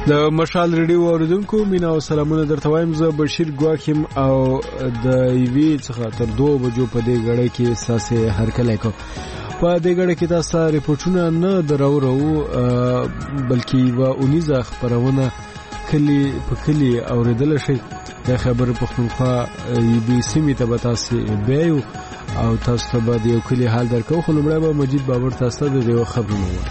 د مشال ریډیو اوریدونکو مینا او سلامونه درته وایم. زه بشیر ګواکیم او د ایوی څخه تر 2 بجو په دې غړې کې ساسه هرکلی کوم. په دې غړې کې تاسو ریپورتونه نه درو بلکې و اونیزه خبرونه کلی په کلی اوریدل شي. د خبر پښتونخوا بي سي می ته تاسو بیاو او تاسو ته به یو کلی حال درکو. خو لمړی به مجید بابر تاسو ته د خبرونه وایي.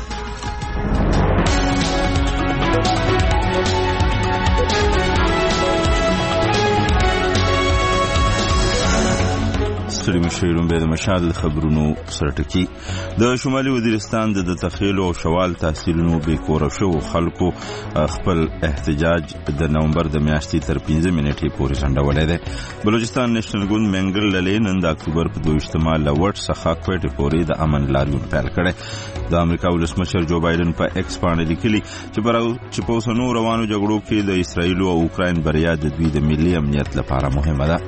مشیرون به د مشال خبرونو سرټکی. د شمالي وزیرستان د تخیل او شوال تحصیلونو به کور شو خلکو خپل احتجاج د نومبر د میاشتې تر 15 منټې پورې ځنډولې ده. بلوچستان نېشنل ګوند منګل للی نن د اکتوبر په 22 لوټ څخه کوټه پورې د امن لاریون پیل کړي. د امریکا ولسمشر جو بایدن په ایکس باندې لیکلي چې په اوسنو روانو جګړو کې د اسرایل او اوکراین بریا د دوی د ملي امنیت لپاره مهمه ده.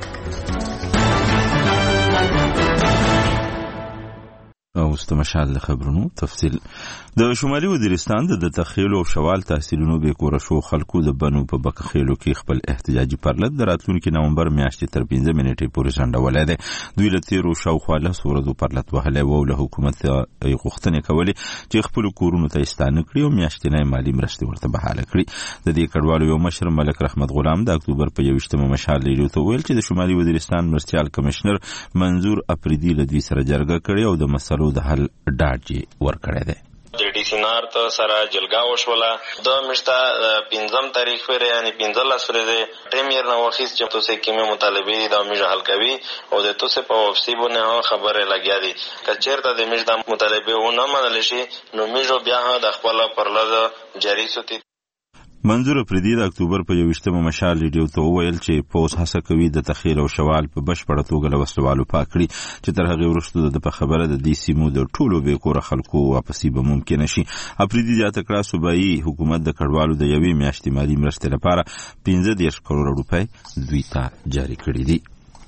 او مشال خبرونو تفصیل. د شمالي وزیرستان د تخیل او شوال تحصیلونو به کور شو خلکو د بنو په بکخېلو کې خپل احتجاجي پرلط د راتلونکي نومبر میاشتې تر 15 منټې پورې ځنډولې ده. دوی له تیرو شاوخوا له سورو پرلط وهلې وو له حکومت غوښتنې کولې چې خپل کورونو ته ستانه کړي او میاشتنۍ مالی مرستې ورته بحاله کړي. د دې کډوالو یو مشر ملک رحمت غلام د اکتوبر په 21 مشال لیدو ته ویل چې د شمالي وزیرستان مرستيال کمشنر منظور اپریدي له دوی سره جرګه کړي او د مسلو د حل ډاډ ورکړی دی. د ډي سي نار ته سره جلګه وشوله د مشته 15 تاریخ ورې یعنی 15 ورځې پریمیر نو وخت چې تاسو کې مطالبه دي د میژه حل کوي او د تاسو په وفسي باندې خبره لګیا دي کچیر ته د میژه مطالبه ونه منل شي نو میژه بیا د خپل پرلز جاری سوتي. منظور اپریدي د اکتوبر په 21 مشال لیدو ته ویل چې پوس هڅه کوي د تخیل او شوال په بشپړه توګه له وسلوالو پاکړي چې تر هغه وروسته د په خبره د دې سیمو د ټولو به کور خلکو واپسې به ممکن شي. اپریدي د تکړه صوبایي حکومت د کډوالو د یوې میاشتې مالی مرستې لپاره 15 کروڑ روپۍ دوی ته جاری کړي دي.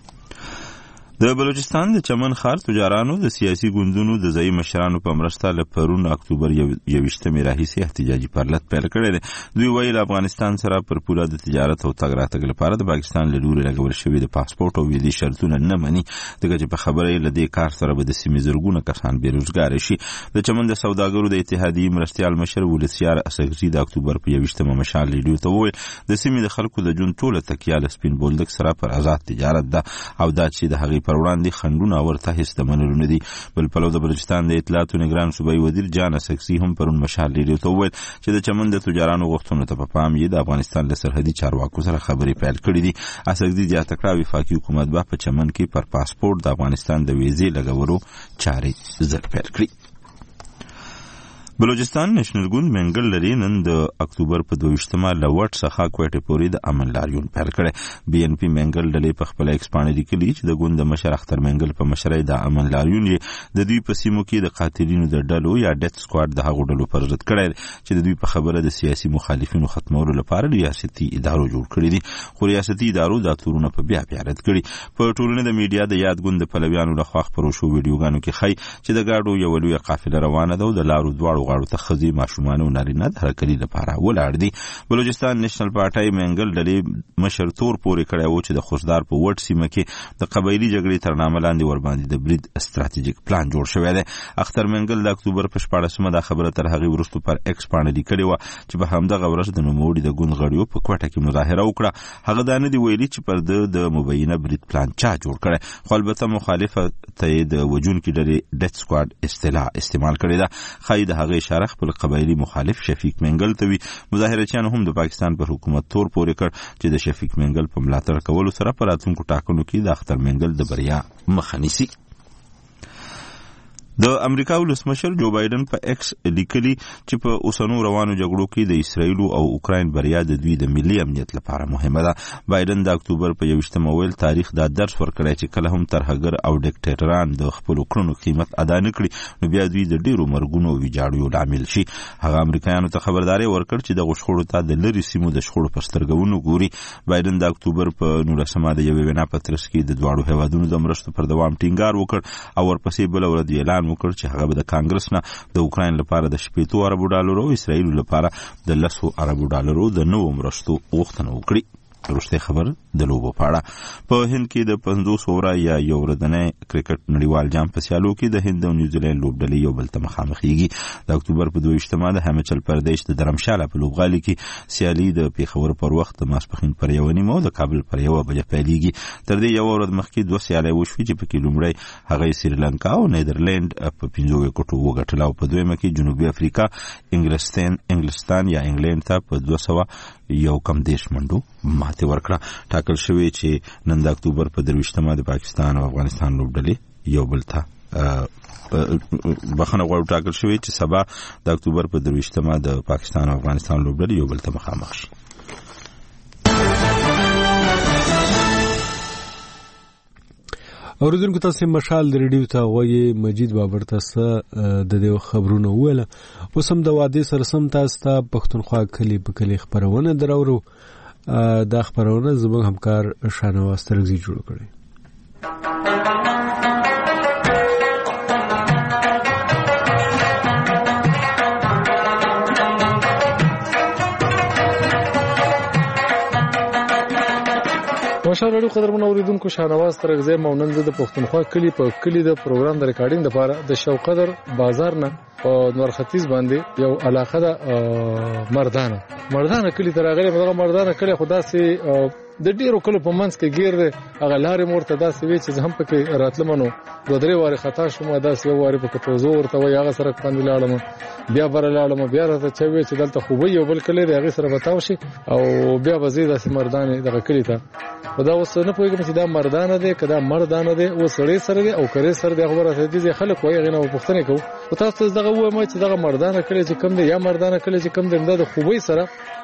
د بلوچستان د چمن خار تجارانو د سیاسي ګوندونو د ځای مشرانو په مرسته له پرون اکتوبر 21 راهیسې احتجاجي پرلط پیل کړی دی. دوی ویل افغانستان سره پر پوله د تجارت او تګ راتګ لپاره د پاکستان له لوري لګول شوی د پاسپورت او ویزې شرطونه نه مني دغه چې په خبره له دې کار سره به د سیمې زرګونه کسان بیروزګار شي. د چمن د سوداګرو د اتحادیې مرستيال مشر ولسیار اسګزي د اکتوبر په 21 مشال لیدو ته ویل د سیمې د خلکو د جون ټوله تکیه له سپین بولدک سره پر آزاد تجارت ده او دا چې د هغې پر وړاندې خندونه ورته هیڅ د منلو نه دي. بل پلو د بلوچستان د اطلاعاتو نگران صوبایي وزیر جان اسکسي هم پرون مشال لیدو ته ویل چې د چمن د تجارانو غوښتنو ته په پام یې د افغانستان له سرحدي چارواکو سره خبرې پیل کړې دي. اسکسي زیاته کړه وفاقي حکومت به په چمن کې پر پاسپورت د افغانستان د ویزې لګولو چارې زر پیل کړي. بلوچستان نېشنل ګوند منګل لري نن د اکتوبر په 22 لوټ څخه کوټه پورې د امن لاریون پیل کړي. بي ان پی منګل لري په خپل ایکس باندې لیکلي چې د ګوند مشر اختر منګل په مشرۍ د امن لاریون د دوی په سیمو کې د قاتلینو د ډلو یا ډیث سکواډ د هغو ډلو پر ضد کړي چې د دوی په خبره د سیاسي مخالفینو ختمولو لپاره ریاستي ادارو جوړ کړي دي. خو ریاستي ادارو دا تورونه په بیا رد کړي. په ټولنه د میډیا د یاد ګوند پلویانو لخوا خبرو شو ویډیوګانو کې ښایي چې د گاډو یو لوی قافله روانه ده او د لارو دواړو غاړو ته خزي ماشومان او نارینه د حرکت لپاره ولاړ دي. بلوچستان نېشنل پارټي منګل ډلې مشر تور پورې کړی و چې د خوشدار په وټ سیمه کې د قبایلی جګړې تر نامه لاندې ور باندې د برید استراتیژیک پلان جوړ شوی دی. اختر منګل د اکتوبر په 14 دا خبره تر هغه وروسته پر ایکس باندې لیکلې و چې په همدغه ورځ د نوموړي د ګوند غړیو په کوټه کې مظاهره وکړه. هغه دا نه دی ویلي چې پر د مبینه برید پلان چا جوړ کړي، خو البته مخالفه ته د وجونکي ډلې ډیث سکواډ اصطلاح استعمال کړې ده. خای د هغه اشاره خپل قبایلی مخالف شفیق منګل ته وی. مظاهرچیان هم د پاکستان پر حکومت تور پورې کړ چې د شفیق منګل په ملاتړ کولو سره په راتلونکو ټاکنو کې د اختر منګل د بریا مخه نیسي. د امریکا ولسمشر جو بایدن په ایکس لیکلي چې په اوسنو روانو جګړو کې د اسرایل او اوکراین بریا د دوی د ملي امنیت لپاره مهمه ده. بایدن د اکتوبر په 21 ویل تاریخ دا درس ورکړی چې کله هم ترهګر او ډیکټیټران د خپل کړنو قیمت ادا نه کړي نو بیا دوی د ډیرو مرګونو او ویجاړیو لامل شي. هغه امریکایانو ته خبرداري ورکړ چې د غشخوړو ته د لری سیمو د شخړو پر سترګونو ګوري. بایدن د اکتوبر په 19 د یوې وینا په ترڅ کې د دواړو هیوادونو د مرستو پر دوام ټینګار وکړ او ورپسې بل ورځ اعلان وکړ چې هغه به د کانګرس نه د اوکراین لپاره د 80 اربو ډالرو او اسرائیل لپاره د 10 اربو ډالرو د نوو مرستو غوښتنه وکړي. وروسته خبر د لوبو په اړه. په هند کې د 50 اوور یا یو ورځنی کرکټ نړیوال جام په سیالو کې د هند او نیوزیلند لوبډلې یو بل ته مخامخېږي. د اکتوبر په 22 د هیماچل پردیش د درمشاله په لوبغالي کې سیالي د پیښور پر وخت د ماسپښین پر 1:30 او د کابل پر 1 بجې پیلېږي. تر دې یو ورځ مخکې 2 سیالۍ وشوې چې پکې لومړی هغه سریلانکا او نیدرلند په 5 وکټو وګټله او په دویمه کې جنوبي افریقا انګلستان یا انګلند ته په 201 منډو ماته ورکړه. ټاکل شوی چې نن د اکتوبر په 23 د پاکستان او افغانستان لوبډلې یو بل ته بخښنه غواړو. ټاکل شوی چې سبا د اکتوبر په 23 د پاکستان او افغانستان لوبډلې یو بل ته مخامخ شي. اوریدونکو تاسو مشال د ریډیو ته غوي مجید بابر تاسو د دې خبرونه وله اوس هم د واده سره سم تاسو ته پښتونخوا کلی په کلی خبرونه درورو. دا خبرونه زموږ همکار شانواز ترغزي جوړ کړي. مشال رادیو قدرمن اوریدونکو شانواز ترغزي مونږ د پښتونخوا کلی په کلی د پروګرام د ریکارډینګ لپاره د شوقدر بازار نه په نور ختیځ باندې یو علاقه ده مردانه کلی ترغلي دغه مردانه کلی خدا سي د ډیرو کلو په منځ کې گیر دی. هغه لارې مورته داسې وی چې هم پکې راتلمنو 2-3 واره خطا شوم. داسې یو واره پکې توزو ورته وي هغه سره باندې لاړم بیا بر لاړم بیا راته چوي چې دلته خو یو بل کلی دی هغه سره بتاو شي او بیا وزید داسې مردانه دغه کلی ته خدا اوس نه پوهیږم چې دا مردانه دی کدا مردانه دی او سړی سره دی او کرے سره دی خبره ته دي خلک وایي غنه پوښتنه کوي او تاسو دغه وایم چې دغه مردانه کلی چې کم دی یا مردانه کلی چې کم دی د خوبي سره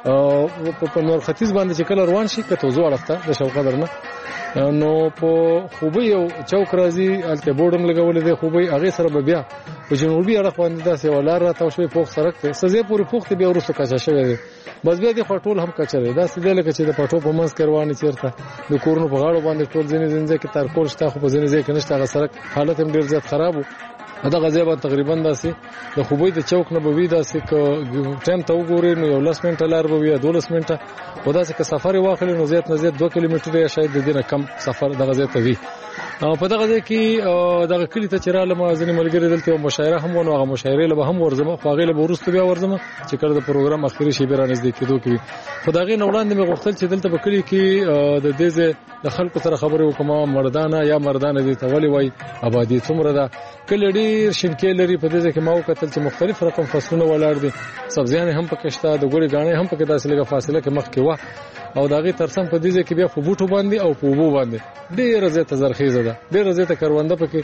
په نور ختیځ باندې چې کله روان شي کته زو اړخته د شوقدر نه نو په خوبي یو چوک راځي الته بورډم لګولې دی خوبي هغه سره بیا په جنوبي اړخ باندې داسې ولار راته شوی پوخ سرک ته سزې پوری پوخ ته بیا ورسره کاچا شوی دی بس بیا د خټول هم کچره داسې دی لکه چې د پټو په منځ کې روانې چیرته د کورونو په غاړو باندې ټول ځینې کې تر کول شته خو په ځینې ځای کې نشته هغه سرک حالت هم ډیر زیات خراب وو. دا غزيبه تقریبا داسې د خوبي د چوک نه بوي داسې ک ټایم ته وګورئ نو یو 10 منټه لار بوي 12 منټه او داسې ک سفر واخلې نو زیات نه زیات 2 کیلومتره یا شاید د دینه کم سفر د غزيته وي. په دغه ځای کې دغه کلی ته چیرې لمه ځنې ملګری دلته یو مشاعره هم ونه هغه مشاعره له هم ورزمه خو هغه له ورسته بیا ورزمه چې کړه د پروګرام اخیری شی بیره نږدې کېدو کې خدای نه وړاندې مې غوښتل چې دلته په کلی کې د دې د خلکو سره خبرې وکم مردانه یا مردانه دي ته ولي وای آبادی څومره ده کله ډیر شینکې لري په دې ځای کې ما وکتل چې مختلف رقم فصلونه ولاړ دي سبزیان هم پکې شته د ګوري غاڼې هم پکې داسې لږه فاصله کې مخ کې و او داغه ترڅنګ په دې ځای کې بیا په بوټو باندې او په وبو باندې ډیر زیاته زرخیزه ده ډیر زیاته کرونده پکې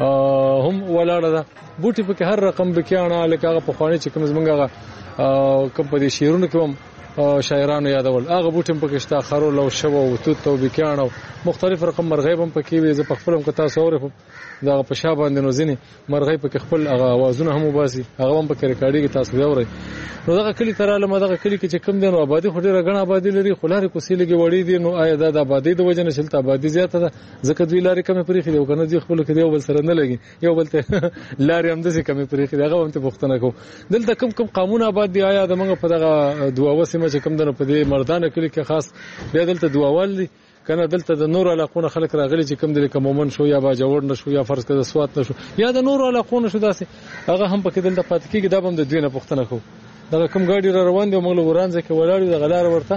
هم ولاړه ده بوټي پکې هر رقم بکیانه لکه هغه په خواني چې کوم زمونږه کوم په دې شیرونو کې هم شاعرانو یادول هغه بوټم پکې شته خرول او شوه او توت او بکیانه مختلف رقم مرغۍ هم پکې وي زه په خپلم کې تاسو اورم دا په شابه باندې نو ځینی مرغۍ پکې خپل هغه आवाजونه هم وباسي هغه هم پکې ریکارډینګ تاسو اورئ نو دغه کلی تراله مدغه کلی کې چې کم دي نو آبادی خو ډیره غن آبادی لري خلاره کوسیلګي وړي دي نو آیا د آبادی د وجنه شلته آبادی زیاته ده ځکه دوی لارې کمې پرې خېدو کنه دوی خپل کې یو بل سره نه لګي یو بل ته لارې هم د څه کمې پرې خېدو هغه هم ته پښتنه کو دلته کم قانون آباد دی آیا د موږ په دغه دواوه سیمه چې کم دنه په دې مردانه کلی کې خاص بیا دلته دواول دي کنه دلته د نور علاقونه خلک راغلي چې کم دي کومون شو یا با جوړ نشو یا فرض کړه سوات نشو یا د نور علاقونه شو داسې هغه هم پکې دلته پات کېږي دا هم د دوی نه پښتنه کو دا کوم ګاډي را روان دي موږ ورانځه کې ولاړ د غلار ورته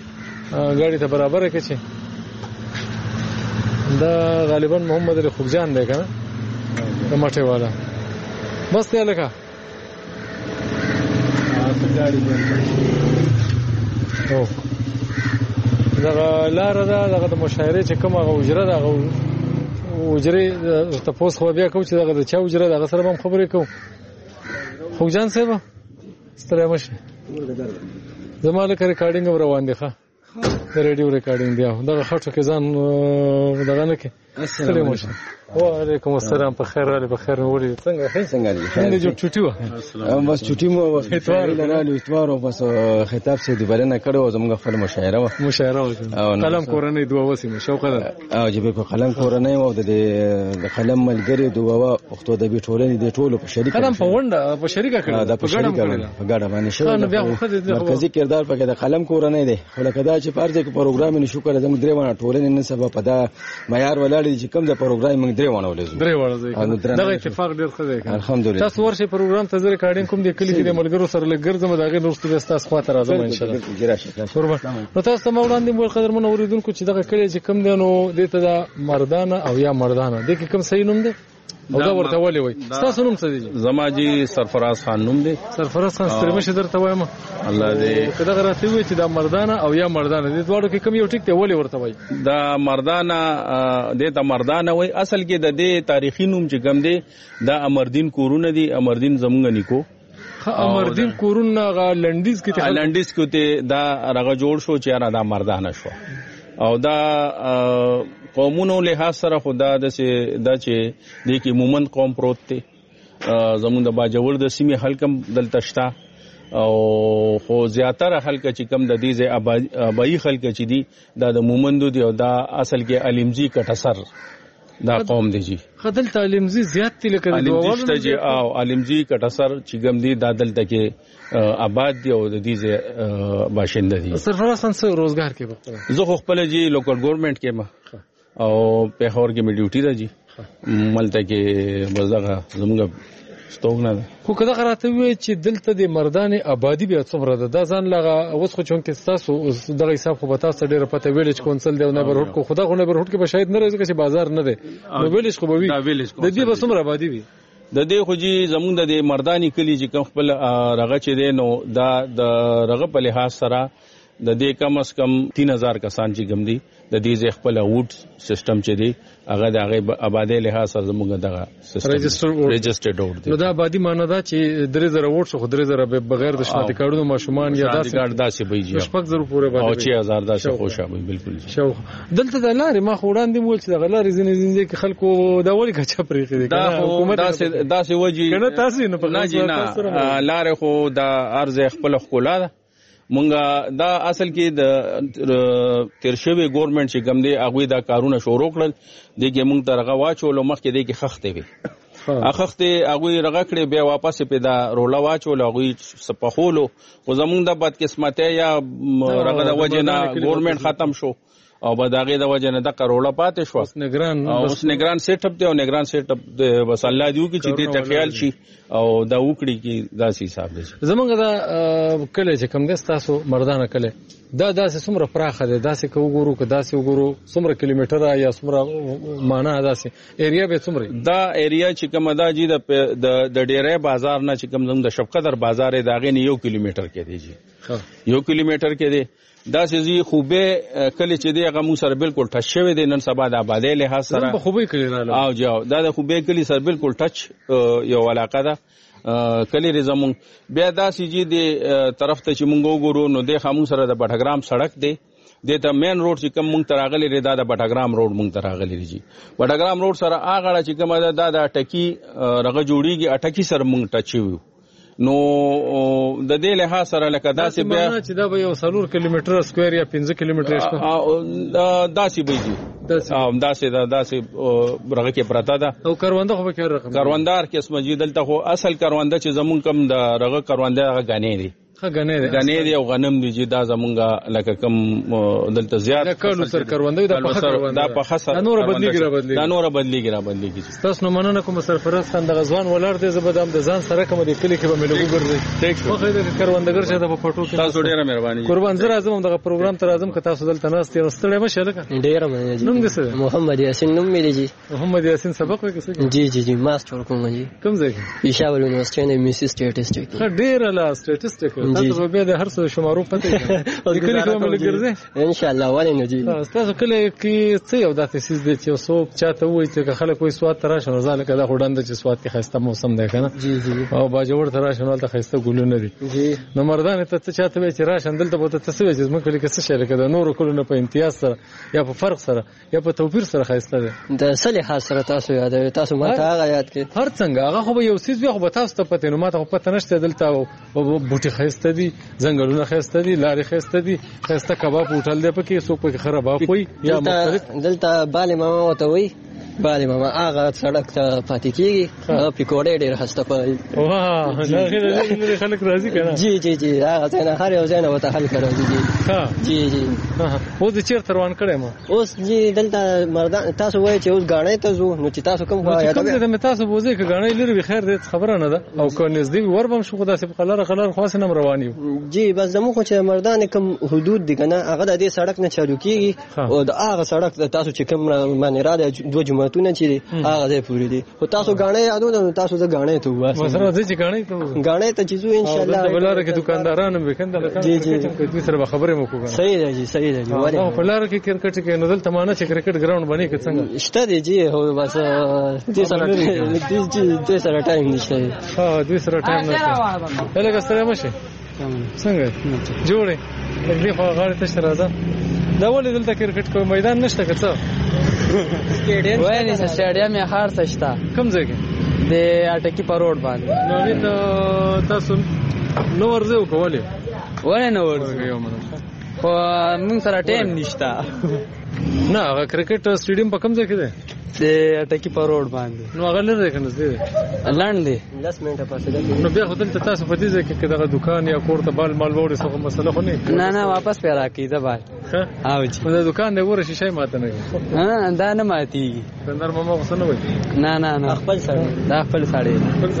ګاډي ته برابر کې چې دا غالبا محمد علي خوبجان دی کنه د مټه والا بس ته لکه او دا لار دا د مشاعره چې کومه غوجره دا غوجره تاسو خو بیا کو چې دا د چا وجره دا سره هم خبرې کو خوبجان صاحب ستړی مشه زماله ریکارډینګ روان دي ښه د ریډیو ریکارډینګ دی دا خاطر کې ځان دغه نه کې ستړی مشه وعلیکم السلام. په خیر راغلی. په خیر مې ولید. څنګه دي؟ څنګه جو چټي و؟ بس چټي مو اتوار لرالو اتوار او بس خطاب سي دی بلنه کړو زموږ خپل مشاعره و قلم کورنۍ دوه وسیمه شوق ده او جبه په قلم کورنۍ او د قلم ملګری دوه وختو د بیټولنې د ټولو په شریک قلم په ونده په شریکه کړل دا په ګډه باندې شو. مرکزی کردار پکې د قلم کورنۍ دی خو لکه دا چې پارځه کې پروګرام نشو کړل زموږ درې ونه ټولنې نه سبب په دا معیار ولاړ دي چې کوم د پروګرام موږ درې ونه ولزو. دا اتفاق ډیر ښه دی. الحمدلله. تاسو ورشي پروګرام ته زری کاډین کوم دی کلی کې د ملګرو سره لګرځم دا غي نورستو تاسو خاطر راځم ان شاء الله. نو تاسو مو وړاندې مو قدرمن اوریدونکو چې دغه کلی چې کوم دی نو دته دا مردانه او یا مردانه د کوم صحیح نوم دی او دا ورته ولې وای؟ تاسو نوم څه دی؟ زما جی سرفراز خان نوم دی. سرفراز خان سترمه شه درته وایم الله دې کدا غراته وي چې دا مردانه او یا مردانه دي دواړو کې کوم یو ټیک ته ولې ورته وای؟ دا مردانه دته مردانه وای. اصل کې د دې تاریخي نوم چې کوم دی دا امردین کورونه دي. امردین زمونږ نیکو امردین کورونه غا لندیز کې ته دا رغه جوړ شو چې را دا مردانه شو او دا قومونو له سره خدا د چې د کی مومند قوم پروت ته زمونږ د باجوړ د سیمه حلقم دلته شتا او خو زیاتره حلقه چې کم د دې ابایی خلک چې دي دا د مومندو دی او دا اصل کې علمزی کټسر دا قوم دی جی. خدل تعلیمزی زیات تل کړي علمزی جی او علمزی کټسر چې ګم دی دا دلته کې آباد دی او د دې باشنده دي. سرفراز خان سره روزګار کې وخت زه خپل جی لوکل ګورنمنت کې ما او په هور کې مې ډیوټي ده جی ملته کې بزغه زموږ ستوګنه ده. خو کله غراته وي چې دلته د مردان آبادی بیا څومره ده دا ځان لغه اوس خو چون کې تاسو دغه حساب خو به تاسو ډیره پته ویلج کونسل دی نه برهټ کو خدا غو نه برهټ کې به شاید نه راځي چې بازار نه دی نو ویلج خو به وي د دې به څومره آبادی وي د دې خو جی زمونږ د مردانی کلی چې کوم خپل رغه چې دی نو دا د رغه په لحاظ سره د دې کم از کم 3000 کسان چې ګم دي د دې خپل ووټ سیستم چې دی هغه د هغه آبادی لحاظ سره زموږ دغه سیستم ريجسترډ ووټ دی. نو د آبادی معنی دا چې 3000 ووټ خو 3000 بغیر د شناختی کارتونو ماشومان یا داسې به جی 6000 پورې باندې او 6000 داسې خوشا وي بالکل شو. دلته د لارې ما خوړاندې مول چې د غلارې زنه کې خلکو دا ولي کچا پرېخي دي حکومت داسې وجي کنه تاسو نه په لارې خو د ارزه خپل خپل ده مونږه دا اصل کې د تیرشوي ګورنمنت چې کوم دی هغه دا کارونه شروع کړل دغه مونږ ترغه واچول مخکې دغه خخته وي اخخته هغه رغه کړې بیا واپس په دا رولا واچول هغه سپخولو خو زمونږ د بد قسمت یا رغه د وجنه ګورنمنت ختم شو او بداغه د وجه نه د کروڑه پاتې شو. اوس نگران سیټ اپ دی او نگران سیټ اپ د بس الله دیو کی چې دې ته خیال شي او دا وکړي کی داسې حساب دی. زمونږ دا کله چې کوم د تاسو مردانه کله دا داسې څومره پراخه ده داسې کو وګورو که داسې وګورو څومره کیلومتر یا څومره معنا داسې ایریا به څومره دا ایریا چې کوم دا جی د ډیره بازار نه چې کوم زموږ د شفقدر بازار دا غي 1 کیلومتر کې دی جی 1 کیلومتر کې دی دا سې خوبه کله چې دی هغه مو سره بالکل ټچ شوی دی نن سبا د آبادی له سره خوبه کلی رااله او جاو دا د خوبه کلی سره بالکل ټچ یو علاقه ده کلی رزمون بیا دا سې جی دی طرف ته چې مونږ وګورو نو د خامو سره د بټګرام سړک دی دته مین روډ چې کوم مونږ تراغلی ری دا د بټګرام روډ مونږ تراغلی ری جی بټګرام روډ سره هغه چې کوم دا د ټکی رغه جوړیږي اټکی سره مونږ ټچ یو نو د دې له سره لکه داسې بیا چې دا به یو 3 کیلومتر سکوير یا 15 کیلومتر داسې بيږي داسې برغه کې پراته ده او کرونده خو به رقم کروندار کې اسمه جی دلته خو اصل کرونده چې زمون کم د رغه کرونده غنې دي غنې دي او غنم دي چې دا زمونږه لکه کم دلته زیات کلو سر کرونده دا په خسر دا نور بدلیږي تاسو نو مننه کوم سرفراز خان د غزوان ولر دې زبدام د ځان سره کوم د کلی کې به ملګرو ګرځي خو خیر کروندګر شه د پټو کې تاسو ډیره مهرباني قربان زه راځم دغه پروګرام ته راځم که تاسو دلته ناست یې ستړی مشه لکه ډیره مننه نوم دې محمد یاسین نوم مې دی محمد یاسین سبق وکړ جی ماستر کوم جی کوم ځای پېښور یونیورسيټي نه میسي سټیټسټیک ډیره لا سټیټسټیک تاسو به د هر څه شمارو پته دی کله کوم لګرځي ان شاء الله ولې نه جی تاسو کله کې څه یو داسې سیس دي چې څوک چاته وایي چې خلک کوئی سواد تراشه نه ځاله کله خډاند چې سواد کې خسته موسم دی کنه جی جی او باجوړ تراشه نه ته خسته ګلونه دي جی نو مردان ته چاته وایي چې راشه دلته به ته څه وایي چې موږ کله کې څه شي لکه د نورو کلونو په امتیاز سره یا په فرق سره یا په توپیر سره خسته ده د صلیح سره تاسو یاد تاسو ما ته هغه یاد کې هر څنګه هغه خو یو سیس بیا خو تاسو ته پته نو ما ته پته نشته دلته بوټي خسته دي ځنګلونه خسته دي لارې خسته دي خسته کباب هوټل دی پکې څوک پکې خراب وي یا مختلف دلته بالي ماما وته وي بالي ماما هغه سړک ته پاتې کیږي پکوړې ډېر خسته پي واه دا خلک راضي کنه جی جی جی هغه څنګه هر یو ځای نه وته حل کړو جی ها جی جی اوس چیرته روان کړم اوس جی دلته مردان تاسو وایي چې اوس غاڼې ته ځو نو چې تاسو کوم وایي کوم ته تاسو بوزي ک غاڼې لري به خیر دې خبره نه ده او کو نږدې وربم شو خدا سي په قلار خاص نه روان یو جی بس زموږ خو چې مردان کوم حدود دي کنه هغه د دې سړک نه چالو کیږي او د هغه سړک تاسو چې کوم باندې را ده دوه جمعتونه چې هغه دې پوری دي او تاسو غاڼې یادو نو تاسو د غاڼې ته واسه مسره دې چې غاڼې ته چې زو ان شاء الله بلاره کې دکاندارانو به کنده جی جی دې سره خبرې مو کوو صحیح دی جی صحیح دی او په لار کې کرکټ کې نو دلته مانه چې کرکټ ګراوند باندې کې څنګه شته دی جی هو بس دې سره ټایم نشته ها دې سره ټایم نشته هله سره مشه څنګه جوړه دې خو غاړه ته سره راځه دا ولې دلته کرکټ کو میدان نشته که څه سټیډیم وایي چې سټیډیم یې هر څه شته کوم ځای کې د اټکی په روډ باندې نو دې تاسو نو ورځو کولې ولې نو ورځو خو موږ سره ټایم نشته نه هغه کرکټ سټیډیم په کوم ځای کې دی د اټکی په روډ باندې نو هغه لري کنه دی لاندې دی 10 منټه پاسه ده نو بیا خو دلته تاسو په دې ځای کې دغه دکان یا کور ته بال مال وړي څه مسله خو نه نه واپس پیرا کیده بال او چې دا دکان دی ور شي ماته نه ها دا نه ماتيږي کندر ماما غوسه نه وای نه نه نه خپل سره دا خپل ساړي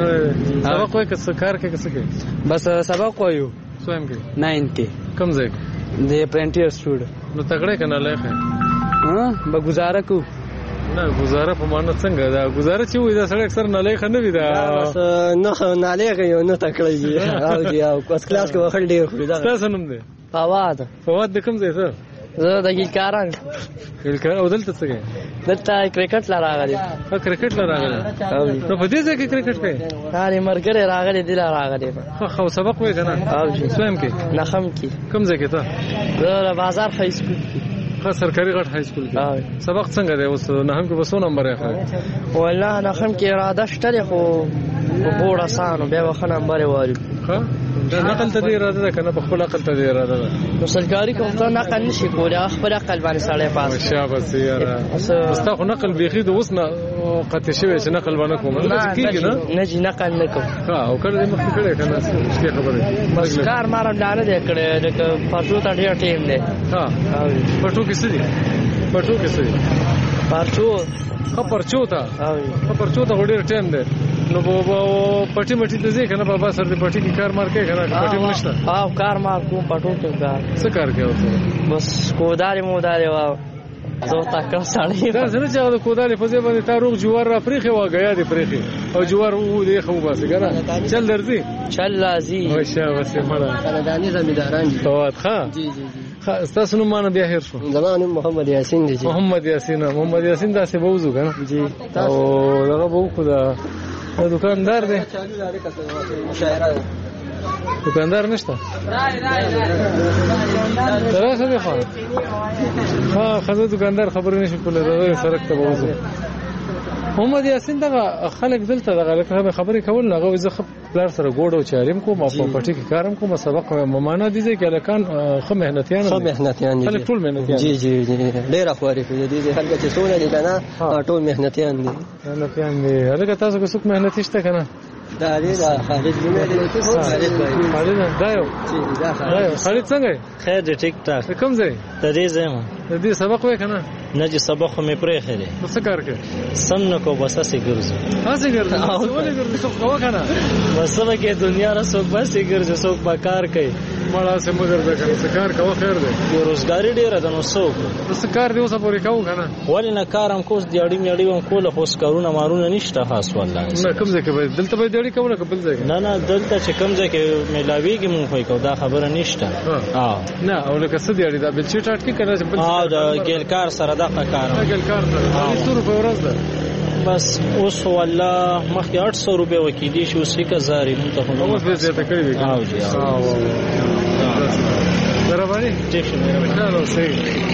سبق وای کس کار کې کس کې بس سبق وایو سویم کې 9 کې کم ځای د اپرنټیر سټوډ نو تګړه کنه لایخه ها به گزاره کو نه گزاره په معنی څنګه دا گزاره چې وې دا سړی اکثر نه لایخه نه وي دا بس نه لایخه یو نه تکړه او دی او کلاس کې وخت ډیر خو دا تاسو نوم دی فواد د کوم ځای ته زه د ګیلکاران ګیلکار او دلته څه کې دلته کرکټ لا راغلی کرکټ لا راغلی نو په دې ځای کې کرکټ کوي هاري مرګره راغلی دی لا راغلی خو سبق وې کنه او سویم کې نخم کې کوم ځای کې ته زه بازار های سکول کې خاص سرکاري غټ های سکول کې سبق څنګه دی اوس نه هم کې وسو نمبر یې والله نخم کې اراده شته خو وګوره سانو بیا وخت نمبر وایي ها دا نقل ته دی اراده ده کنه په خپل عقل ته دی اراده ده نو سرکاري کوم ته نقل نشي کولای خپل عقل باندې سړی پاس شابه یاره مستا خو نقل بيخي د اوس نه قطع شوی چې نقل باندې کوم نه کیږي نه جی نقل نه کوم ها او کله دې مخ کړه کنه څه خبره بس کار مارم نه دی کړه لکه پښتو ته ډیر ټیم دی ها پټو کې څه دي پټو کې څه دي پښتو خبرچو ته خبرچو ته ډیر ټیم دی نو پټي مټي ته ځي کنه بابا سره دې پټي کې کار مار کې کنه پټي نشته ها کار مار کوم پټو ته کار څه کار کوي بس کوداري موداري وا زه تا کا سړی دا څنګه چې د کوداري په ځای باندې تاروغ جوار را پریخي وا غیا دي پریخي او جوار وو دې خو باسي کنه چل درځي چل لازم ماشا وسه مړه خاندانی زمینداران دي توات ښا جی جی تاسو نو مان بیا هیر شو زمان محمد یاسین دی محمد یاسین دا څه بوزو کنه جی او دغه بو خو دا دکاندار دی دکاندار نشته راځه به ها خزه دکاندار خبر نشي کولای دا سرک ته بوزو محمد یاسین دغه خلک دلته دغه خبرې کول نه غوې زه پلار سره ګوډو چاریم کوم په پټي کې کارم کوم سبق ممانه دي چې الکان خو مهنتيان دي خلک ټول مهنتيان جی جی ډېر اخواري کوي دي خلک چې څونه دي کنه ټول مهنتيان دي هغه تاسو کو څوک مهنتي شته کنه دا دې دا خالد خالد دا یو خالد څنګه خیر دې ټیک ټاک کوم ځای ته دې زما د دې سبق وای کنه نه چې سبق مې پرې خېره څه کار کوي سم نه کو بس اسې ګرځو ولې ګرځو څه کوه کنه بس به دنیا را څوک بس ګرځي څوک به کار کوي مړه سم ګرځي کنه څه کار کوه خیر دی روزګاری ډیره ده نو څوک څه کار دی اوسه پورې کوه کنه ولې نه کارم کوس دیاړي میړي وم کوله خو کارونه مارونه نشته خاص والله نه کوم ځای کې دلته به دیاړي کوله کبل ځای نه دلته چې کوم ځای کې ملاویږي مونږ خو کو دا خبره نشته نه او لکه څه دیاړي دا بل چې ټاټ کې کنه دا ګلکار سره دغه کار ګلکار سره 100 روپے ورځ ده بس اوس والله مخکې 800 روپے وکیلی شو 1000 مونږ ته خو اوس به زیاته کړی دی درباري ټیک شه چلو صحیح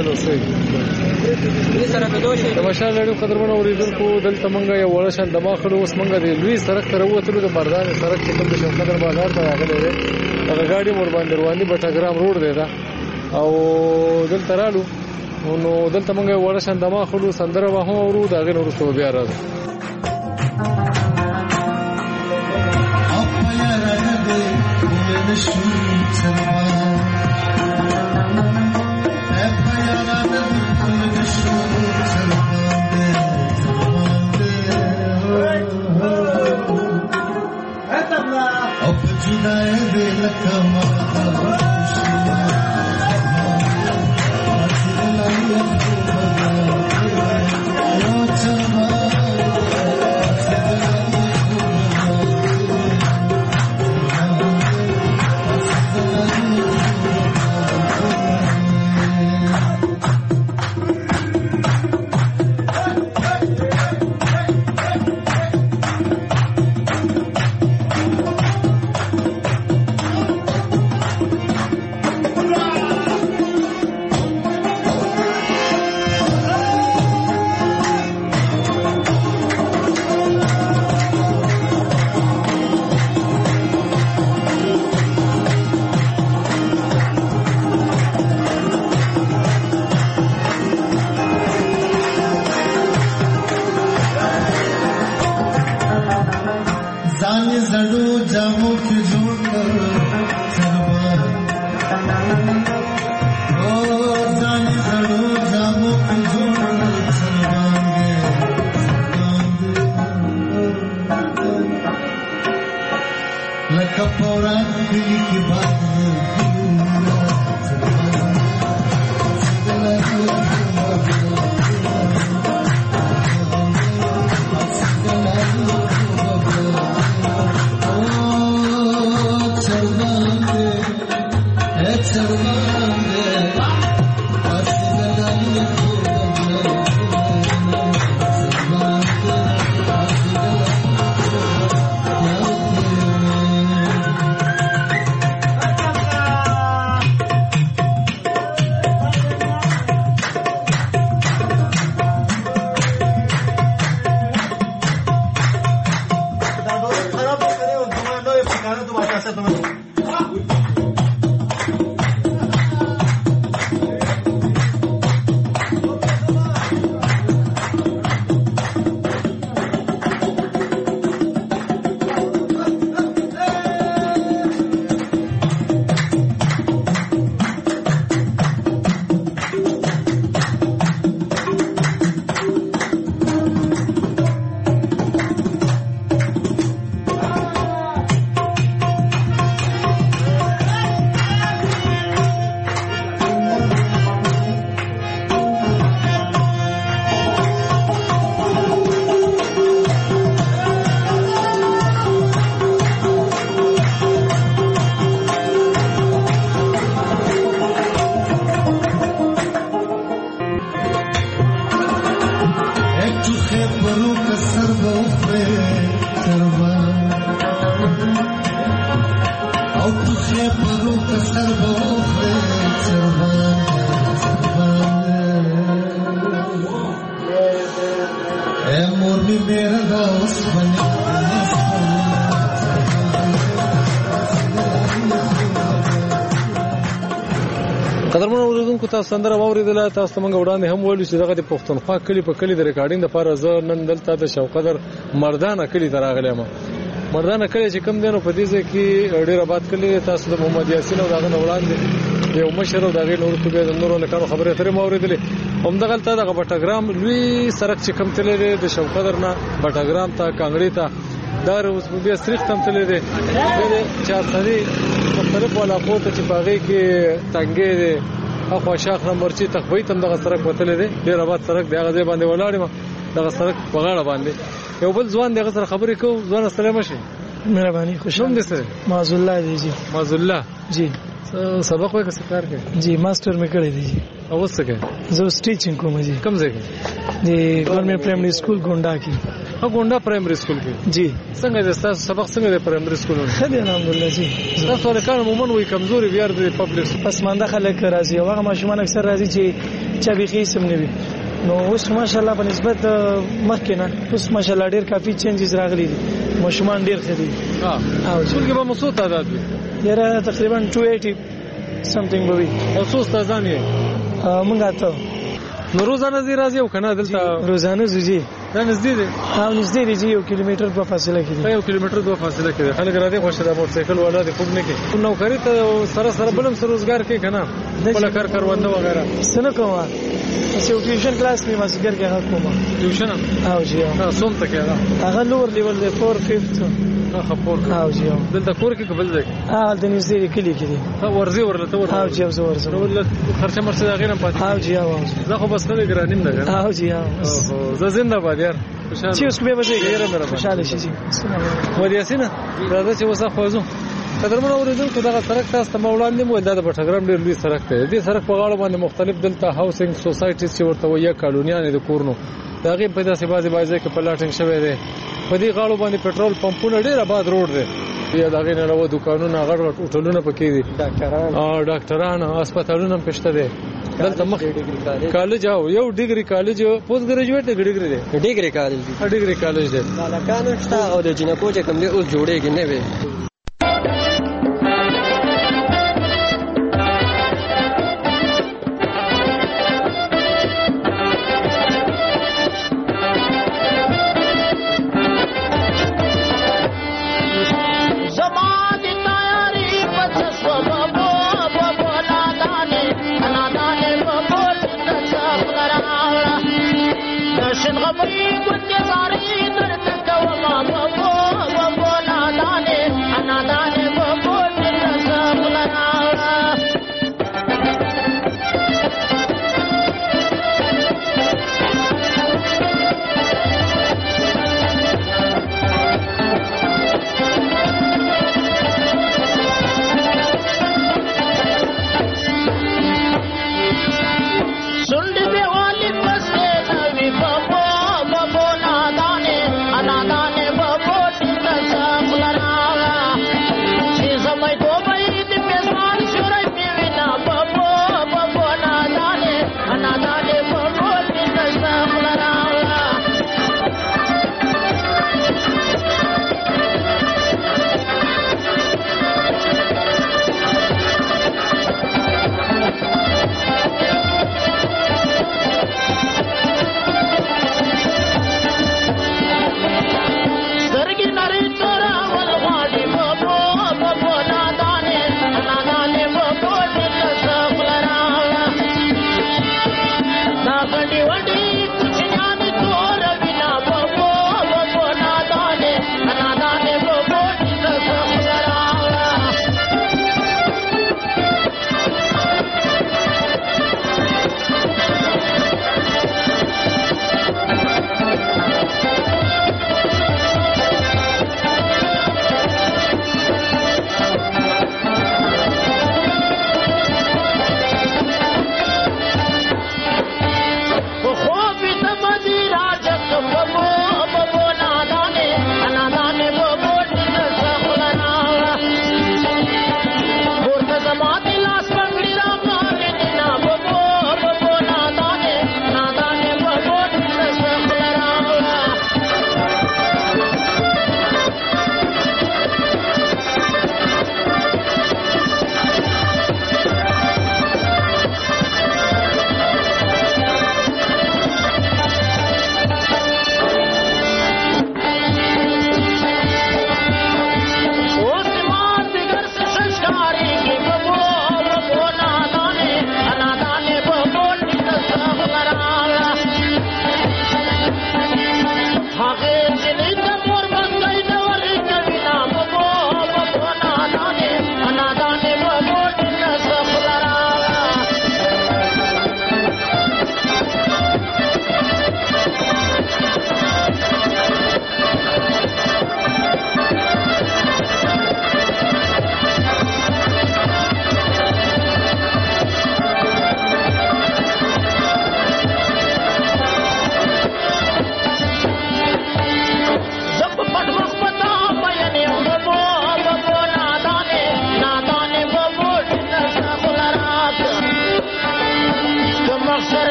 دې سره د دوشي د مشال لړو قدرمن اوریدونکو دلته مونږه یو ورشن دماغ خړو اوس مونږه د لوی سړک تر وته د مردان سړک کې کوم د شوقدر بازار ته راغلی دی هغه ګاډي مور باندې رواني بټګرام روډ دی دا او دلته رالو نو دلته مونږه یو ورشن دماغ خړو سندره واه ورو دا غن ورسته بیا راځو قدرمن اوریدونکو تاسو سندره واوریدله تاسو موږ وړاندې هم ویل چې دغه د پښتونخوا کلی په کلی د ریکارډینګ لپاره زه نن دلته د شوقدر مردانه کلی ته راغلی یم مردانه کلی چې کم دینو په دې ځای کې ډیر آباد کلی تاسو د محمد یاسین او دغه وړاندې یو مشر او دغه نور ته د نورو لکانو خبره ترې موریدلې همدغه تل دغه بټګرام لوی سړک چې کم تللی دی د شوقدر نه بټګرام ته کانګړی ته دا اوس بیا سریخ تم تللی دی د چارسنی مختلف علاقو ته چې باغې کې تنګې دی اخوا شاخ نمبر چې تخبی تم دغه سړک وتللی دی ډیر آباد سړک دی هغه ځای باندې ولاړم دغه سړک په غاړه باندې یو بل ځوان دغه سره خبرې کوو ځوان السلام شي مهرباني خوشاله دې سره معاذ الله دی معاذ الله جی سبق وای کس کار کوي جی ماستر مې کړی دی او څه کوي زه سټیچینګ کوم جی کوم ځای کې دی ګورنمنت پرایمري سکول ګونډا کې ګونډا پرایمري سکول کې جی څنګه د تاسو سبق څنګه د پرایمري سکول ښه دی الحمدلله جی تاسو ولکان عموما وي کمزوري بیا د پبلک پسمانده خلک راځي هغه ماشومان اکثر راځي چې چا بيخي سم نه وي نو اوس ماشاءالله په نسبت مخکې نه اوس ماشاءالله ډیر کافي چینجز راغلي دي ماشومان ډیر ښه دي او څنګه به مسو تعداد وي یاره تقریبا 280 something به وي او څو استادان یې مونږه ته نو روزانه زی راځي او کنه دلته روزانه زوجي دا نږدې دي او نږدې دي چې 1 کیلومتر په فاصله کې دي 1 کیلومتر په فاصله کې دي خلک راځي خوش د موټر سایکل والا دي خوب نه کې نوکری ته سره بلم سره روزګار کې کنه بل کار کارونده وغیرہ څنګه کومه چې ټیوشن کلاس می ماسګر کې هغه کومه ټیوشن او جی سوم ته کې هغه لور لیول دی 4 5 خپور او جی دلته کور کې قبل ځای د نږدې کلی کې دي ورزي ورلته ور او جی او زور نو خرچه مرسته غیر هم پاتې او جی او زه خو بس نه ګرانیم نه او جی او زه زنده باد یار چې اوس به وځي خوشاله شي محمد یاسین راځه چې وسه خوځو قدرمن اوریدونکو دغه سړک تاسو ته وړاندې مو د بټګرام ډیر لوی سړک دی دې سړک په غاړه باندې مختلف دلته هاوسینګ سوسایټیز چې ورته وایي کالونیان د کورنو دا غي په داسې بازي کې پلاټینګ شوی دی په دې غاړو باندې پېټرول پمپونه ډیر آباد روډ دی یا دغه نه راو دکانونه غړ هوټلونه پکې دي ډاکټران هسپتالونه پښته دي دلته مخ کالج او یو ډیګري کالج پوسټ ګریجویټ ډیګري دی ډیګري کالج دی مالکانو شته او د جنکو چې کوم دی اوس جوړېږي نه وي सुंड दे वाली बसे नवी बबो बबो नादा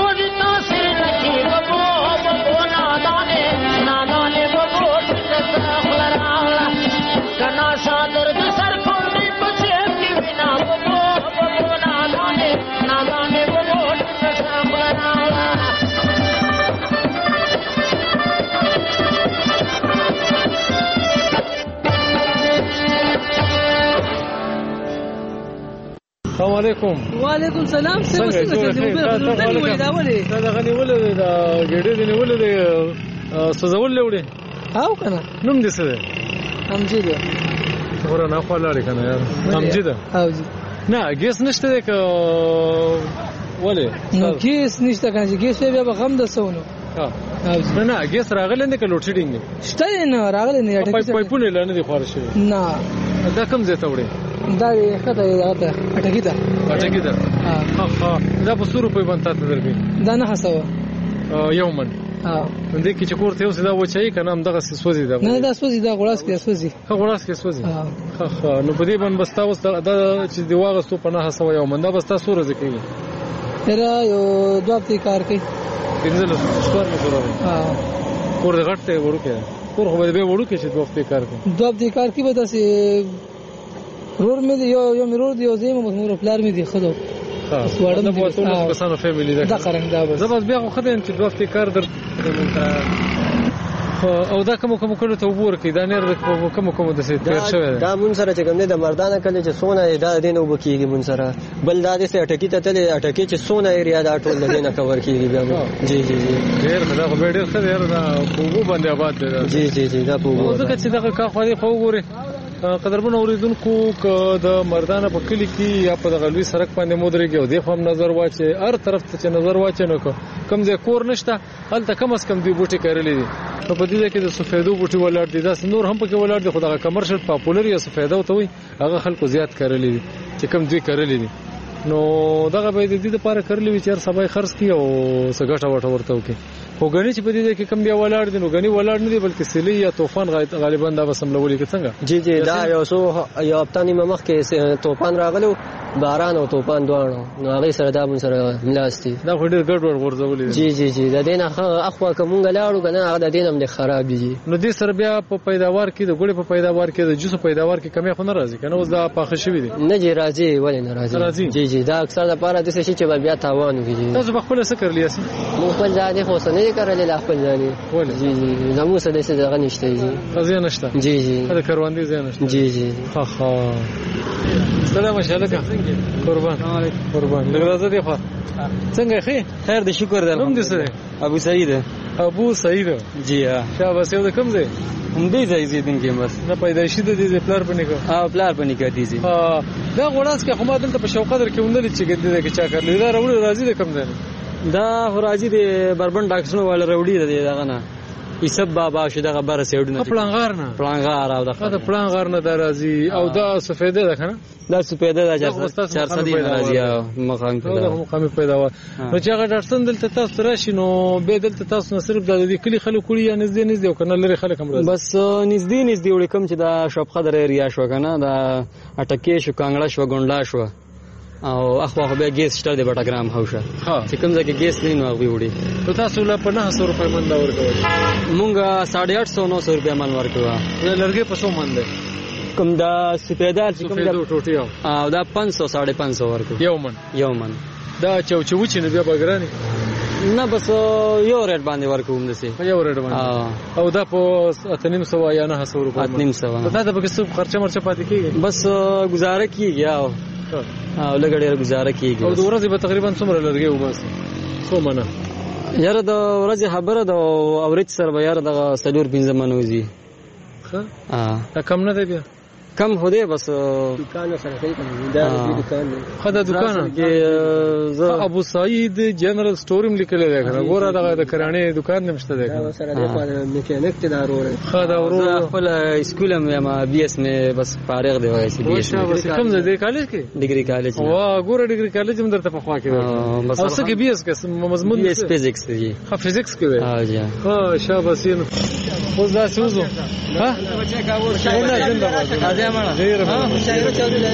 السلام علیکم. وعلیکم السلام. څنګه دا غنی ولې دا ګډې دی ولې سوزول لوړې او کنه نوم دې څه دی؟ امجد. خبره نه خلاړې کنه یار. امجد او جی نه ګیس نشته دی که ولې نو ګیس نشته کنه ګیس بیا به غم د سونو. ها نه ګیس راغلی نه که لوډ شیډینګ دی؟ شته نه راغلی نه. پایپونه لانه دي خور شوی نه. دا کوم ځای ته وړي؟ دا خطه ده اټکی ده. اټکی ده. ها دا په 100 روپۍ باندې تاسو درکې. دا نه حسابه یو من. دې کې چې کوړته اوس دا وچای کنه هم دغه سوزي ده. نه دا سوزي دا غوړاس کې سوزي. غوړاس کې سوزي. ها نو په دې باندې بس تاسو دا چې دی واغ ستو په نه حسابه یو من دا بس تاسو ورځ کوي. تیرا یو دوه هفته کار کوي. پنځه شپږ نه کوي. کور دې غټه ورکه. کور خو به وړو کې چې دوه هفته کار کوي. دوه هفته کار کوي به تاسو رور مې یو مرور دی او زمو مخمور پلار مې دی خدو. سوړم د بوتلو کسانو فیملی ده. دا قرنګ دا بس. زبر بیا خو خدای چې دوه هفته کار در او دا کوم کړو ته وګور کې دا نیر کوم د څه تیر شوی دا مون سره چې کوم د مردانه کله چې سونه دا دینه وبکیږي مون سره بل دا دې اټکی ته تل اټکی چې سونه ایریا دا ټول دینه کور کیږي بیا. جی جی جی ډیر دا خو ډیر ښه دی دا پوغو باندې آباد دی. جی جی جی دا پوغو دا چې دا کا خو دې خو وګوري قدرمن اوریدونکو ک د مردانه په کلی کې یا په غلوي سرک باندې مودريږي او د خپل نظر واچي هر طرف ته نظر واچي نو کم ځای کور نشته هلته کم اس کم دی بوټي کړلې دي. په دې کې د سفیدو بوټي ولر دي دا نور هم پکې ولر دي. خدای کمرشل پاپولر یا سفیدو ته وي هغه خلکو زیات کړلې دي چې کم دوی کړلې دي. نو دغه به د دې لپاره کړلې وي چې هر سبا خرڅ کی او سګټه وټه ورته وکي. خو غني چې په دې کې کم بیا ولر دي نو غني ولر نه دي بلکې سیلی یا طوفان غالبا دا وسملولې کې څنګه. جی جی دا یو یو هفتانی مخ کې طوفان راغلو باران او طوفان دواړو نو هغه سره دا مون سره ملاستی دا خو ډېر ګډوډ ورځولې. جی جی جی دا دینه اخوا کومګ لاړو کنه هغه د دینم د خراب دي. نو دې سره بیا په پیداوار کې د ګوړې په پیداوار کې د جوسو پیداوار کې کمی خو نه راځي کنه اوس دا پاخه شوی دي. نه جی راځي ولې نه راځي. جی جی دا اکثر د پاره د څه چې بیا تاوان کیږي. تاسو په خپل څه کړلی یاست؟ مو خپل ځانې خو څه نه کړل لا خپل ځانې. جی جی زموږ سره څه دغه نشته. جی قضیه نشته. جی جی دا کاروان دي ځای نشته. جی جی سلام علیکم. قربان لګرازه دی خو څنګه خیر د شکر در نوم دې څه؟ ابو سعید. ابو سعید جی ها شاباس. یو د کوم ځای؟ هم دې ځای زیدن کې بس نه پیدایشي د دې پلار باندې کو. پلار باندې کې دي. دا غوړاس کې خو ما دلته په شوقدر کې وندل چې ګدې کې چا کړل دا راوړي راځي د کوم ځای؟ دا راځي د بربند ډاکټرونو والا راوړي دی دغه نه ایسب بابا شو دغه بر سیډونه پلانغار او دا پلانغار نه درازي او دا سفیده ده کنه دا سفیده ده 400 دی درازي مقام ته دا مقام پیداوار. نو چې هغه ډاکټر دلته تاسو راشي نو به دلته تاسو نه صرف د دې کلی خلک کړی یا نږدې او کنه لري خلک هم راځي؟ بس نږدې وړي کوم چې دا شپ خدر ایریا شو کنه دا اټکی شو کانګړه شو ګونډلا شو او اخوا خو بیا ګیس شته د بټاګرام هوشه چې کوم ځای کې ګیس نه نو غوي وړي. نو تاسو له 500 روپۍ باندې ورکوي؟ مونږه 850 900 روپۍ مان ورکوي. لرګي په څو باندې کوم دا سپیدال چې کوم دا ټوټي او دا 500 550 ورکوي یو من. دا چوچو چې نه بیا بګرانی نه بس یو ریټ باندې ورکوم دسي یو ریټ باندې او دا په 800 یا 900 روپۍ 800 دا به څه خرچه مرچه پاتې کیږي؟ بس گزاره کیږي او لګړې گزاره کیږي. او د ورځې به تقریبا څومره لرګي وباسي؟ څو منه یاره د ورځې خبره د اورج سره به یاره د 4-5 منوزي. ها کم نه دی بیا کم هو دی بس دکان سره کوي دا دکان خدای دکان کې ابو سعید جنرال سٹورم لیکل دی کنه ګوره د کرانه دکان نمشته دی کنه سره د میکانیک ته دارو خدای ورو خپل اسکول مې بي اس مې بس فارغ دی وایي بي اس کوم ځای دی کالج کې؟ ډیګري کالج. وا ګوره ډیګري کالج هم درته په خوا کې دی بس اوس کې بي اس کې مضمون بي اس فزکس دی. ها فزکس کې دی. ها جی ها شاباسین اوس دا سوزو ها بچا کا ور شاید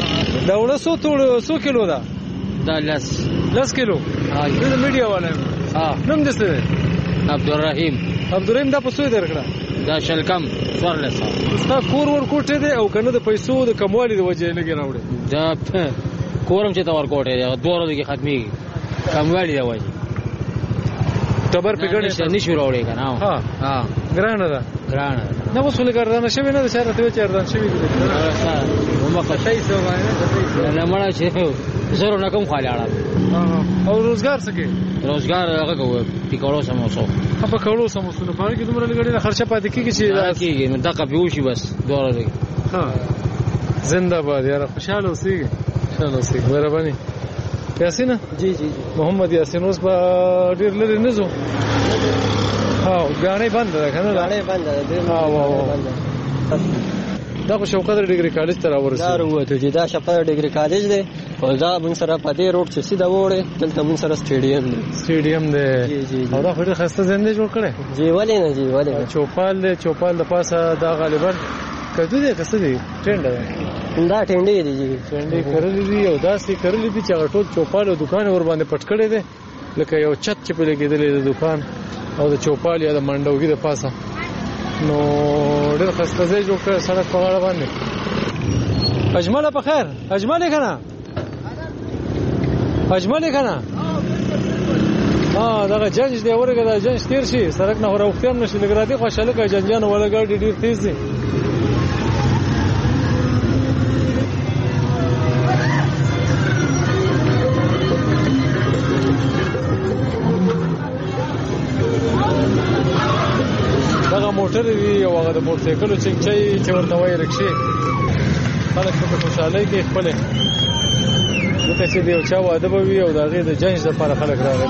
دا وړه 100 کیلو ده. دا 10 کیلو. دا میډیا والا نوم دې څه دی؟ عبدالرحیم. دا په څو درکړه؟ دا شلکم 1400. ستا کور ورکوټې دی او کنه د پیسو د کموالي د وجې لګي راوړي؟ دا کورم چې تا ورکوټې دی 2 ورځې کې ختمېږي کموالي د وجې ټبر په ګڼې نشو راوړی که نه. ګرانه ده نه اوس خو لږ ارزانه شوې نه ده چا راته وایي چې ارزان شوي دي نه مړه چې زرو نه کم خالي اړه. او روزګار څه کوي؟ روزګار هغه کوو پکوړو سموسو. پکوړو سموسو نه پاره کې دومره لګړې خرچه پاتې کېږي چې کېږي نو دغه به وشي بس 2 ورځې. زنده باد یاره خوشحاله اوسېږي مهرباني. یاسین جی محمد یاسین اوس به ډېر لرې نه ځو. ګاڼۍ بنده ده که نه؟ ګاڼۍ بنده ده. دا خو شوکت ډګري کالج ته راورسېد. دا راووتو چې دا شوکت ډګري کالج دی او دا موږ سره په دې روډ چې سیده وړې دلته موږ سره سټېډیم دی. او دا خو ډېر ښایسته ځای دی جوړ کړی. جی ولې نه چوپال دی. چوپال د پاسه دا غالبا کدو دی که څه دی؟ ټینډه ده. دا ټینډې دي جی. ټینډې کرلې دي او داسې کرلې دي چې هغه ټول چوپال او دوکان ور باندې پټ کړی دی لکه یو چت چې پې لګېدلی د دوکان او د چوپال یا د منډوګي د پاسه. نو ډېر ښایسته ځای جوړ کړی سړک په غاړه باندې. اجمله په خیر؟ اجمل یې که نه؟ دغه جنج دی ورګه دا جنج تېر شي سړک نه راوختې هم نه شي. لږ را دې خوا لکه جنجانو والا ګاډي ډېر تېز دي. دغه موټر وي او هغه د موټرسایکلو چنګچۍ چې ورته وایي رکشې خلک په خوشحالۍ کې خپلې ځکه چې د یو چا واده به وي او د هغې د جنج دپاره خلک راغلي.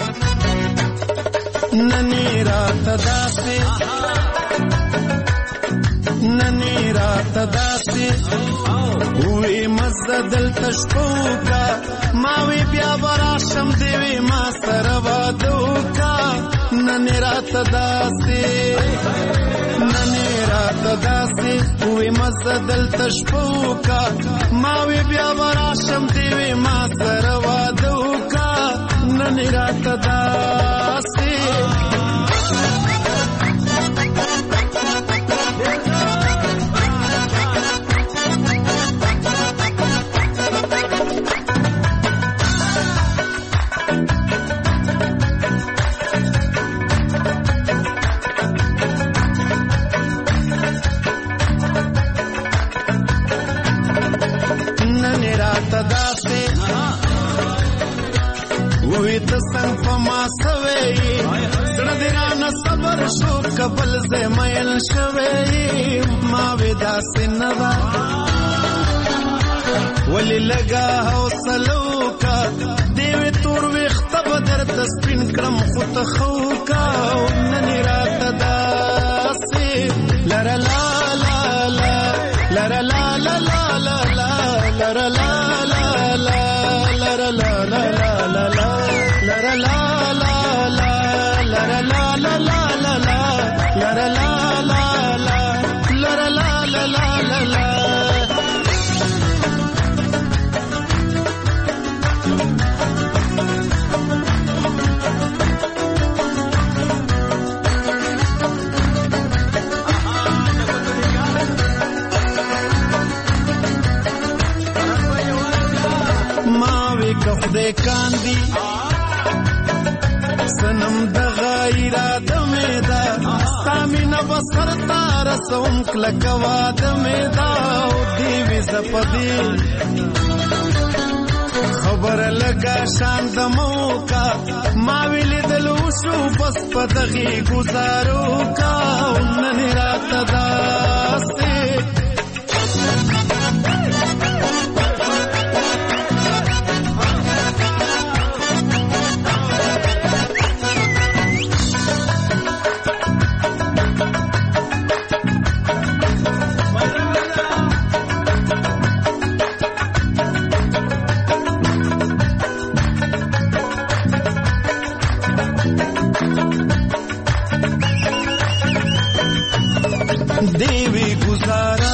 ننې راته داسې وې مزه دلته شپه وکړه ما وې بیا به راشم دې وې ما سره واده وکړه. ننې راته داسې وې مزه دلته شپه وکړه ما وې بیا به راشم دې وې ما سره واده وکړه. ننې راته داسې څنګ په ما سوي زړه دې رانه صبر شو کبل زه مېل شوي ما ودا سنوا ولې لګا حوصلو کا دیو تور وخت بدر د سپین کړم خو ته خو کا نن رات داسې لرا لا لا لا لرا لا لا لا لا لرا لا لا لا لرا لا لا لا لا لرا لا لا لا لرا لا لا لا لا لرا لا لا لا لرا لا لا لا لا ماوي کخدے کاندي سنم د غیرات میدا ستامینه بسر تار سوم کلکواد میدا او دیوی زپدی خبر لگا شان د موکا ما ویل دلو شو بس پدغي گزارو کا نن رات داسه دیوی گزارا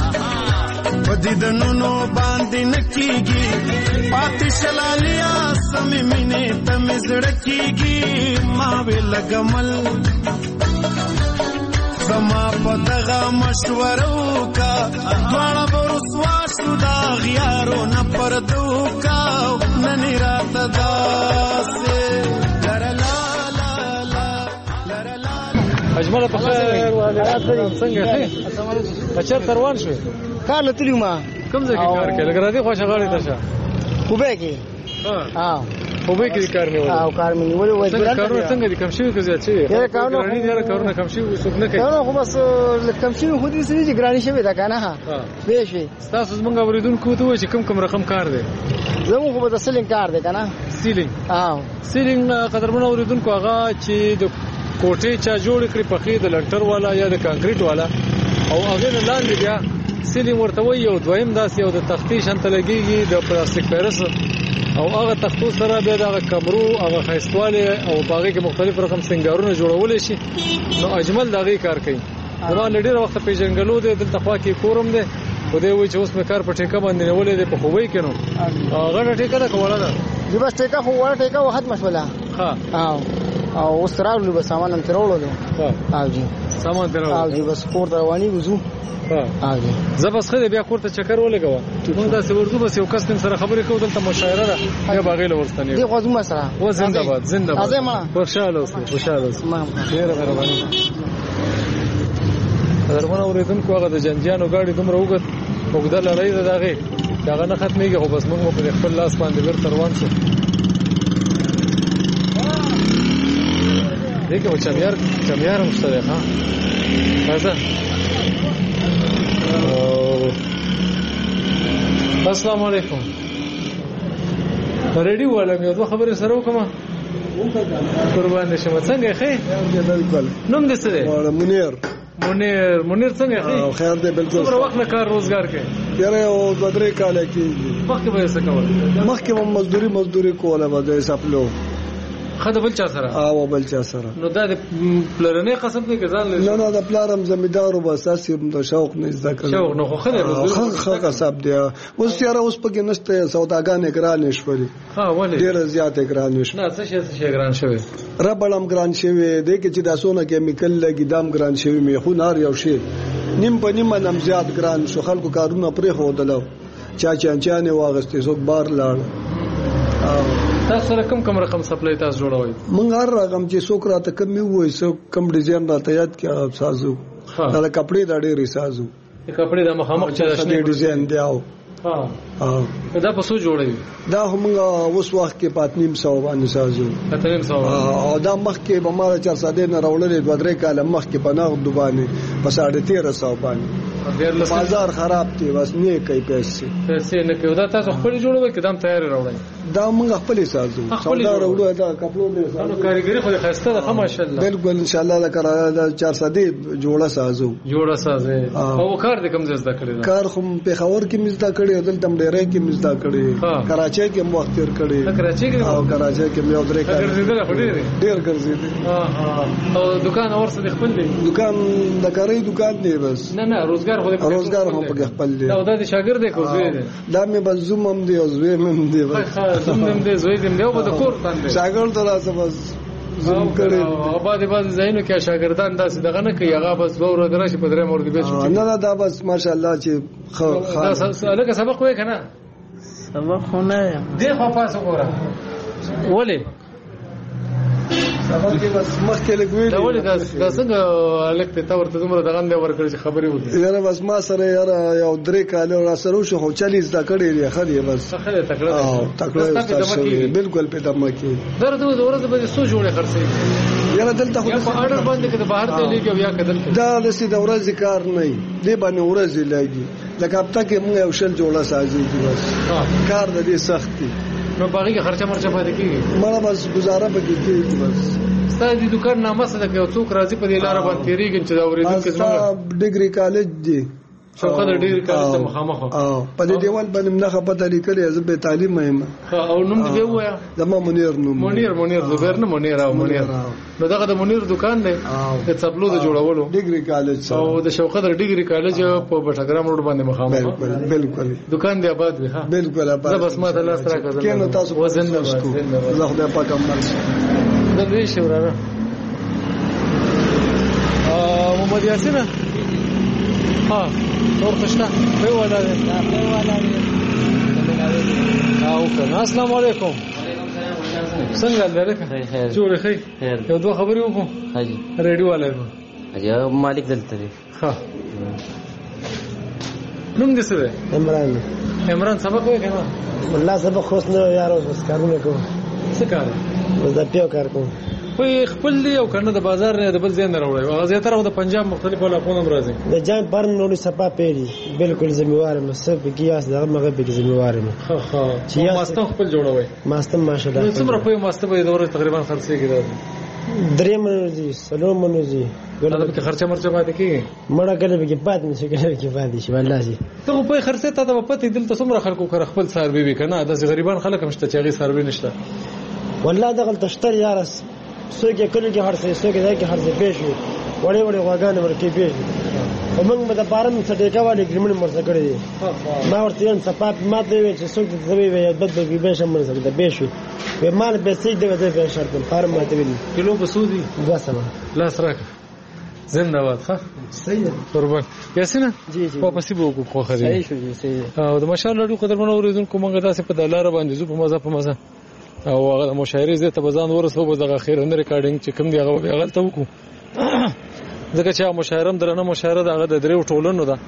پدیدنونو باندې نکیږي پاتې شلالیا سمې مینې ته مې زړه کېږي ما وې لګمل زما په دغه مشوره وکړه دواړه به رسوا شو د اغیارو نه پرده وکړه نن یې راته داسې اجمله په خیر څنګه ښه چېرته روان شوې کار نه تللی ما کوم ځای کې کار کوې لکه راځې خوښه غاړې ته شه خوبۍ کې خوبۍ کې کار نیولی کار مې نیولی وای کارونه څنګه دي کم شوي که زیات شوي ګراني دي کارونه کم شوي څوک نه کوي کارونه خو بس کم شوي خو داسې دي چې ګراني شوې ده که نه بې شوې ستاسو زموږ اورېدونکو ته ووایي چې کوم رقم کار دی زموږ خو به د سیلینګ کار دی که نه سیلینګ قدرمنو اورېدونکو هغه چې د کوټې چا جوړې کړې پخې د لنټر والا یا د کانکریټ والا او هغې نه لاندې بیا سیلینګ ورته وایي یو دویم داسې یو د تختې شانته لګېږي د پلاستیک پیرس او هغه تختو سره بیا د هغه کمرو هغه ښایستوالی او په هغې کې مختلف رقم سنګارونه جوړولی شي نو اجمل د هغې کار کوي زما له ډېره وخته پېژنګلو دی دلته خوا کې کورم دی خو دی وایي چې اوس مې کار په ټیکه باندې نیولی دی په خوبۍ کې نو غټه ټیکه ده که وړه ده بس ټیکه خو وړه ټیکه و ختمه شوله او اوس راغلو به سامان هم ترې وړلو جی سامان ترې وړلو جی بس کور ته روانېږو ځو زه بس ښه دی بیا کور ته چکر ولګوه موږ داسې ورځو بس یو کس تم سره خبرې کوو دلته مشاعره ده بیا به هغې له ورستنېږو دې خوا ځو ما سره و زندهباد زندهباد خوشحاله اوسئ خوشحاله اوسئ ډېره مهرباني قدرمنو اورېدونکو هغه د جنجیانو ګاډي دومره اوږده لړۍ ده د هغې چې هغه نه ختمېږي خو بس موږ به په خپل لاس باندې بېرته روان شو دې کې به چمیار هم شته دی ښه راځه السلام علیکم ریډیو والا مې دوه خبرې سره وکړم قربان دې شم څنګه ښه بالکل نوم دې څه دی منیر څنګه ښه خیر دی بالکل څومره وخت نه کار روزګار کوي یاره او 2-3 کال کېږي مخکې به یې څه کول مخکې به مزدوري کوله به د حسابلو خدای بل چا سره او بل چا سره نو دا د پلرنې قسم دی که ځان لري نه د پلارم زمیدارو به اساس د شوق نه زده کړ شوق نو خو خدای خو قصاب دی اوس یاره اوس پکې نشته سوداګانې ګرانې شولې ولې ډېره زیاتې ګرانې شوې نه څه شي ګران شوی ربړم ګران شوی دی چې دا سونه کیمیکل لګي دام ګران شوی می خو نار یو شی نیم په نیم نم زیات ګران شو خلکو کارونه پرې هودلو چانچانه واغستې څوک بار لاړ تاسو سره کوم رقم سپلای تاسو جوړوي مونږ هر رقم چې څوک راته کم وي څوک کم ډیزاین راته یاد کړه سازو دا کپڑے دا ډېری سازو کپڑے د مخامخ چې شنه ډیزاین دی او دا په څو جوړوي دا هم اوس وخت کې 500 باندې سازو 500 او دا مخ کې به مال 400 نه راولې 2-3 کال مخ کې پناه دوبانه په 1350 باندې بازار خراب دی بس نه کوي پیسې نه کوي دا تاسو خپل جوړوي کدام تیار راوړئ دا موږ خپل سازو سودا راوړو دا کپلو دې نو کاریګری خو خسته ده ماشاءالله بالکل ان شاء الله دا 400 جوړه سازو او کار دې کوم ځای زده کړی کار خو په خور کې مزدا کړی دلته ډېرې کې مزدا کړی کراچۍ کې مو اختیار کړی کراچۍ کې او کراچۍ کې مې درې کار ډېر ګرځیدل او دکان اورسه د خپل دی دکان د کاري دکان دی بس نه روزګار هم په خپل دی دا د شاګرد دی کو زوی دی دا مې بس زوم هم دی او زوی هم دی بس زوم هم دی زوی دی او د کور باندې شاګرد تراسه بس زوم کړي او بعد زینو کې شاګردان داسې دغه نه کوي هغه بس دوه ورځې راشي په درې مورد به شو نه دا بس ماشاءالله چې لکه سبق وای کنه سبق خو نه دی خو پاسه ګوره ولې سبق کې بس مخکې لګوي دا ولې دا څنګه لکه ته ورته دومره دغه نه ورکړي چې خبرې وکړي یاره بس ما سره یاره یو 3 کال را سره شو خو 40 دا کړی دی خدای بس خدای تکړه بالکل په دمه کې درته ورځ به څو جوړه خرڅي یاره دلته خو په اډر باندې کې بهر ته لګي بیا کدل دا لسی د ورځ کار نه دی باندې ورځ لګي لکه هفته کې موږ یو شل جوړه سازي بس کار د دې سخت دی نو باغی کې خرچه مرچه پاتې کیږي مړه بس گزاره پکې کیږي بس ستاسو د دکان نامه څه ده چې څوک راځي په دې لار باندې تیریږي چې دا اوریدل کې زموږ ډیګري کالج دی شوقه د ډیر کار ته مخامخ په دې دیوال باندې نه پته لیکلې زه به تعلیم یم او نوم دې وایا زما منیر نوم منیر زبیر نه منیر او منیر نو دغه د منیر دکان دی د څپلو د جوړولو ډیګري کالج او د شوقه د ډیګري کالج په بټګرام روډ باندې مخامخ بالکل دکان دی آباد وي ها بالکل آباد زه بس ما ته لاس راکړم کینو تاسو وزن الله خدای پاک امر د دې شورا محمد یاسین ها نور خشتا په ولا او کنه السلام علیکم څنګه لرې خیر جوړ خیر یو دوه خبرې وکړو حاجی ریډیو والے حاجی مالک دلته دی ها نوم دې څه دی عمران سبق وای کنه والله سبق خوښ نه یارو بس کارونه کوم څه کار بس د پیو کار کوم په خپل دی او کنه د بازار نه د بل ځای نه راوړی او زیاتره د پنجاب مختلفو علاقو نه راځي د جام پر نوري صفه پیری بالکل ذمہوار یم سب کیاس دغه مغه به ذمہوار یم چې ماستم خپل جوړوي ماستم ماشاءالله نو څومره په ماستم به دوره تقریبا خرڅي کیږي درې منځي سلام منځي ګلابه کې خرچه مرچه باندې کیږي مړه کله به کې پات نشي کله کې پات شي والله شي ته په خرڅه ته د پته دل ته څومره خلکو کړ خپل سروي وی کنه د غریبان خلک مشته چې غي سروي نشته والله دغه تشتر یارس څوک کله کې هر څه څوک دا کې هر څه پېښ وړي وړي واګانې ورکې پېښ ومنګ به د بارم سټیکا والے ګرمن مرسته کړی دي ما ورته یم صفات ماته وی چې څوک د زوی وي بد به به شم مرسته ده به شو به مال به سې دی د شرط فارم ماته وی کیلو بسودی واسمه لاس راک زنده‌باد ها صحیح قربان یاسینه جی واپس به وکړو خو خري صحیح شو جی صحیح او د ماشاءالله قدرمن اوریدونکو مونږ داسې په دلاره باندې زو په مزه او هغه مشاعرې زه ته بزان ورسو به دغه خیر نه ریکارډینګ چې کوم دی هغه ته وکړو ځکه چې مشاعرم درنه مشاعره دغه د دریو ټولنو ده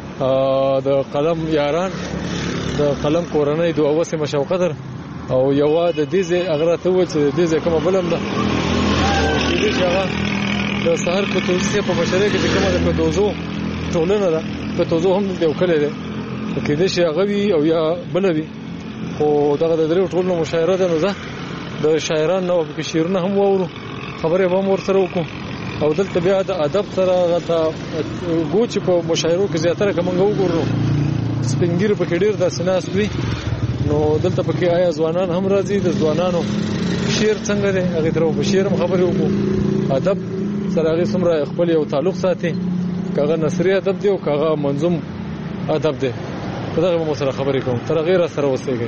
د قلم یاران د قلم کورنۍ دوه وسه مشوقدر او یو د دې اغره ته و چې د دې کومه بلم ده دې ځای د سحر په توسه په مشاعره کې کومه د پدوزو ټولنه ده په توزو هم دی وکړل ده کې دې شي غوي او یا بلوي خو دغه د دریو ټولنو مشاعره ده نو زه د شاعرانو او په شعرونو هم وورو خبره به مور سره وکړو او دلته بیا د ادب سره غته ګوچ په مشاعرو کې زیاتره کومه وګورو سپینګیر په کې ډیر د سناس وی نو دلته پکې آیا ځوانان هم راځي د ځوانانو شعر څنګه دی هغه درو په شعر خبرې وکړو ادب سره هغه سمره خپل یو تعلق ساتي کاغه نثری ادب دی او کاغه منظوم ادب دی په دغه مو سره خبرې کوم تر غیر سره وسیږي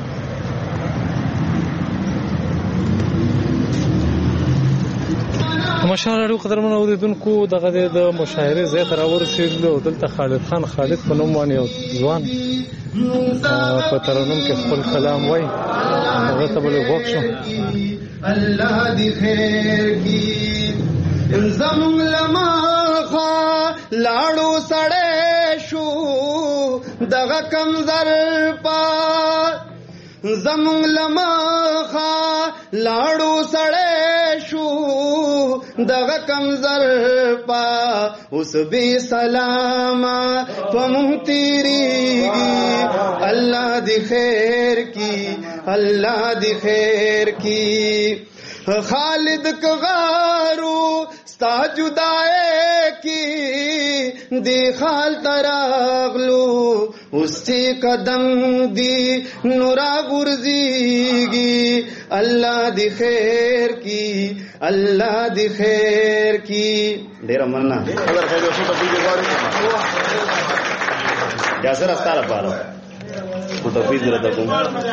مشاعره قدرمن اوریدونکو دغه د مشاعره زه تر ورسېدل دلته خالد خان خالد په نوم باندې ځوان په ترنم کې خپل کلام وای هغه ته بل وښو الله دی خیر کی زمون لما لاړو سړې شو دغه کمزر پا زمون لما لاړو سړې شو دغه کمزر پا اوس به سلام پم تیری الله دی خیر کی الله دی خیر کی خالد کغارو ستا جدائے کی دی خال تراغلو اس سے قدم دی نورا غرزیگی اللہ دی خیر کی اللہ دی خیر کی ډیر مننه اگر خیر شي په دې غواړم یا سره ستاره پاره کو تفیز درته کوم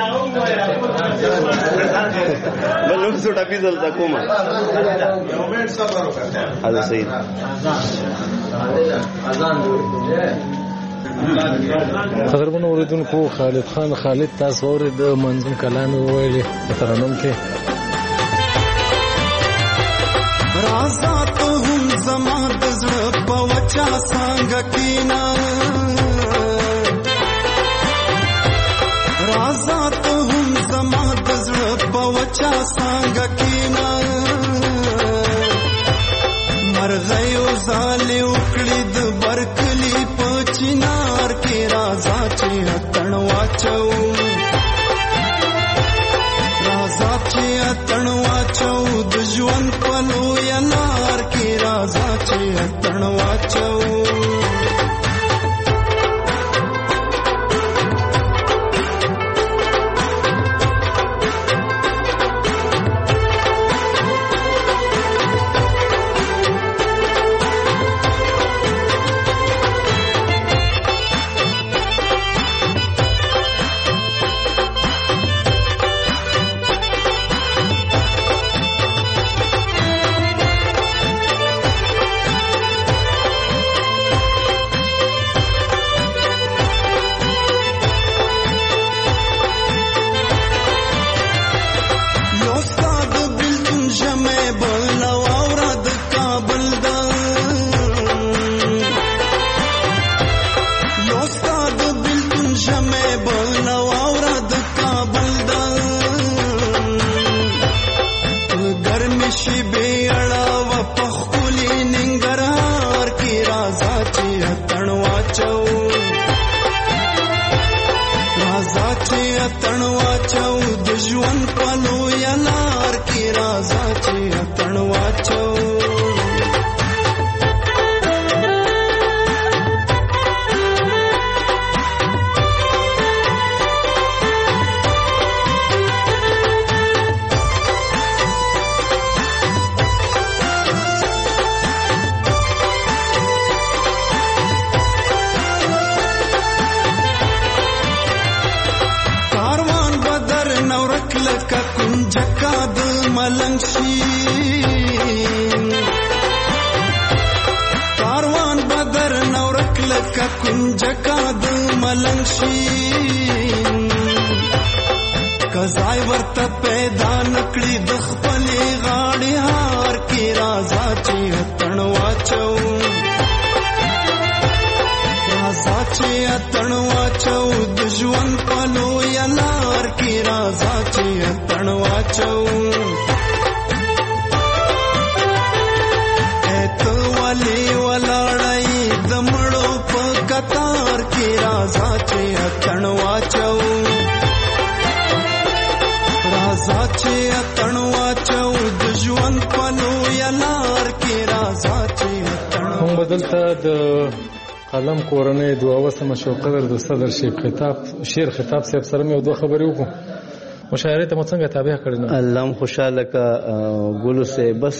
بلون سو تفیز درته کوم هذا سید اذان قدرمن اوریدونکو خالد خان خالد تاسو اورید منظوم کلام ویلي ترنم کې رازا ته هم زما د زړه په وچا څنګه کینا رازا ته هم زما د زړه په وچا څنګه کینا مرغیو زالې وکړې د برکلی په چنار کې رازا چې اتڼ واچو رازا چې اتڼ واچو د ژوند په لویه لار کې رازا چې اتڼ واچو ګرمې شیبې اړوه په ښکلي ننګرهار کې راځه چې اتڼ واچو راځه چې اتڼ واچو د ژوند په لویه لار کې راځه چې اتڼ واچو ملنګ شي کاروان بدر نورک لکه کنجکا د ملنګ شي کزای ورته پیدا نکړي د خپلې غاړې هار کې راځه چې اتڼ واچو راځه چې اتڼ واچو د ژوند په لویه لار کې راځه چې اتڼ واچو کتار کی رازا چه اتن واچو رازا چه اتن واچو د ژوند په لویه لار کی رازا چه اتن هم بدلته د قلم کورنۍ دوه شو قدر د صدر شیر خطاب صاحب سره مې دوه خبرې وکړو مشاعره ته څنګه تابع کړل الله خوشاله کا ګلو سے بس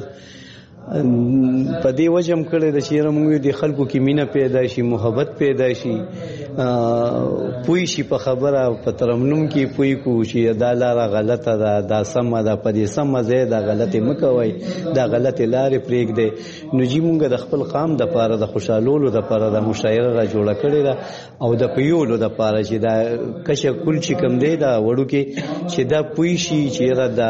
په دې وجم کړي د شیره موږ د خلکو کې مینه پیدا شي محبت پیدا شي پوي شي په خبره په ترمنم کې پوي کو شي دا لاره غلطه ده دا سمه ده په دې سمه ځای دا غلطه مکوي دا غلطه لارې پرېږ دی نو جی موږ د خپل قام د پاره د خوشالولو د پاره د مشاعره را جوړه کړې ده او د پیولو د پاره چې دا کشه کل چې کم دی دا وړو کې چې دا پوي شي چې را دا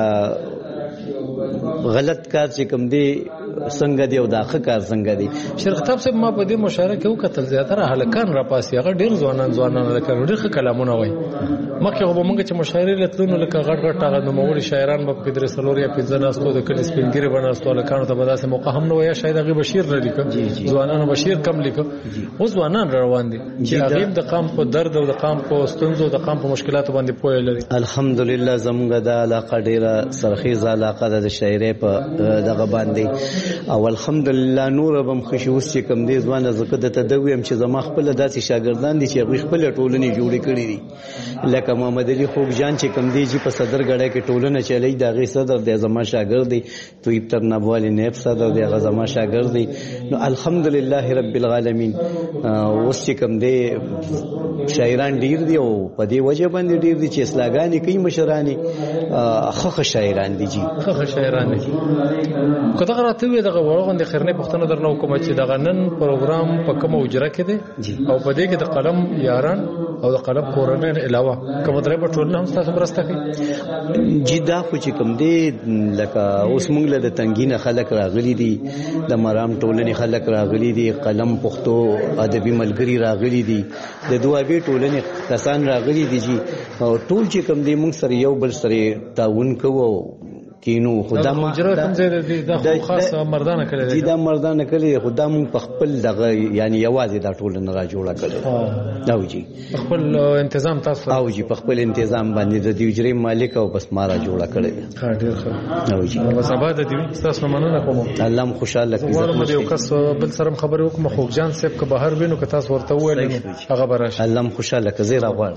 غلط کار چې کوم دی څنګه دی او دا ښه کار څنګه دی شیخ خطاب صاحب ما په دې مشاعره کې وکتل زیاتره هلکان را پاسي هغه ډیر ځوانان هلکان ډیر ښه کلامونه وایي مخکې خو به موږ چې مشاعرې لتلونو لکه غټ هغه نوموړي شاعران به پکې درې څلور یا پنځه ناستو د کلي سپینګیري به ناستو هلکانو ته به داسې موقع هم نه وایه شاید هغې به شعر نه لیکه ځوانانو به شعر کم لیکه اوس ځوانان را روان دي چې هغې د قام په درد او د قام په ستونزو د قام په مشکلاتو باندې پوهه لري الحمدلله زموږ دا علاقه ډېره سرخیزه علاقه ده د شاعرۍ په دغه باندې او الحمدلله نور بم خوشي اوس چې کوم دې ځوانه زکه د تدویم چې زما خپل داسې شاګردان دي چې هغه خپل ټولنې جوړې کړې دي لکه محمد علي خوب جان چې کوم دی چې په صدر غړې کې ټولنه چلی دا غي صدر د زما شاګرد دی تویب تر نبوالي نیب صدر دی هغه زما شاګرد دی نو الحمدلله رب العالمین اوس چې کوم دی شاعران ډیر دي او په دې وجه باندې ډیر دي چې اصلاحګانی کوي مشرانی خخ شاعران دي جی خخ شاعران دي کله راته وي دغه ورغون د خیرنې پښتنه درنو کوم چې دغه نن پروګرام په کوم اجرا کې دی او په دې کې د قلم یاران او د قلم کورنۍ علاوه کوم درې په ټولنه هم تاسو مرسته کوي جی دا خو چې کوم دی لکه اوس موږ له د تنګینه خلک راغلي دي د مرام ټولنې خلک راغلي دي قلم پښتو ادبي ملګری راغلي دي د دوابي ټولنې کسان راغلي دي جی او ټول چې کوم دی موږ سره یو بل سره تعاون کوو کینو خدا ما دا خاص مردانه کړی دی دا مردانه کړی خدا مون په خپل دغه یعنی یوازې دا ټول نه را جوړه کړی دا وجي خپل تنظیم تاسو او جی په خپل تنظیم باندې د دیوجري مالک او بس مارا جوړه کړی ها ډیر ښه او جی بس آباد دی تاسو مننه کوم الله م خوشاله کړي زه یو کس بل سره خبرې وکم خوب جان صاحب که بهر وینو که تاسو ورته وویل هغه براش الله م خوشاله کړي زه راغواړم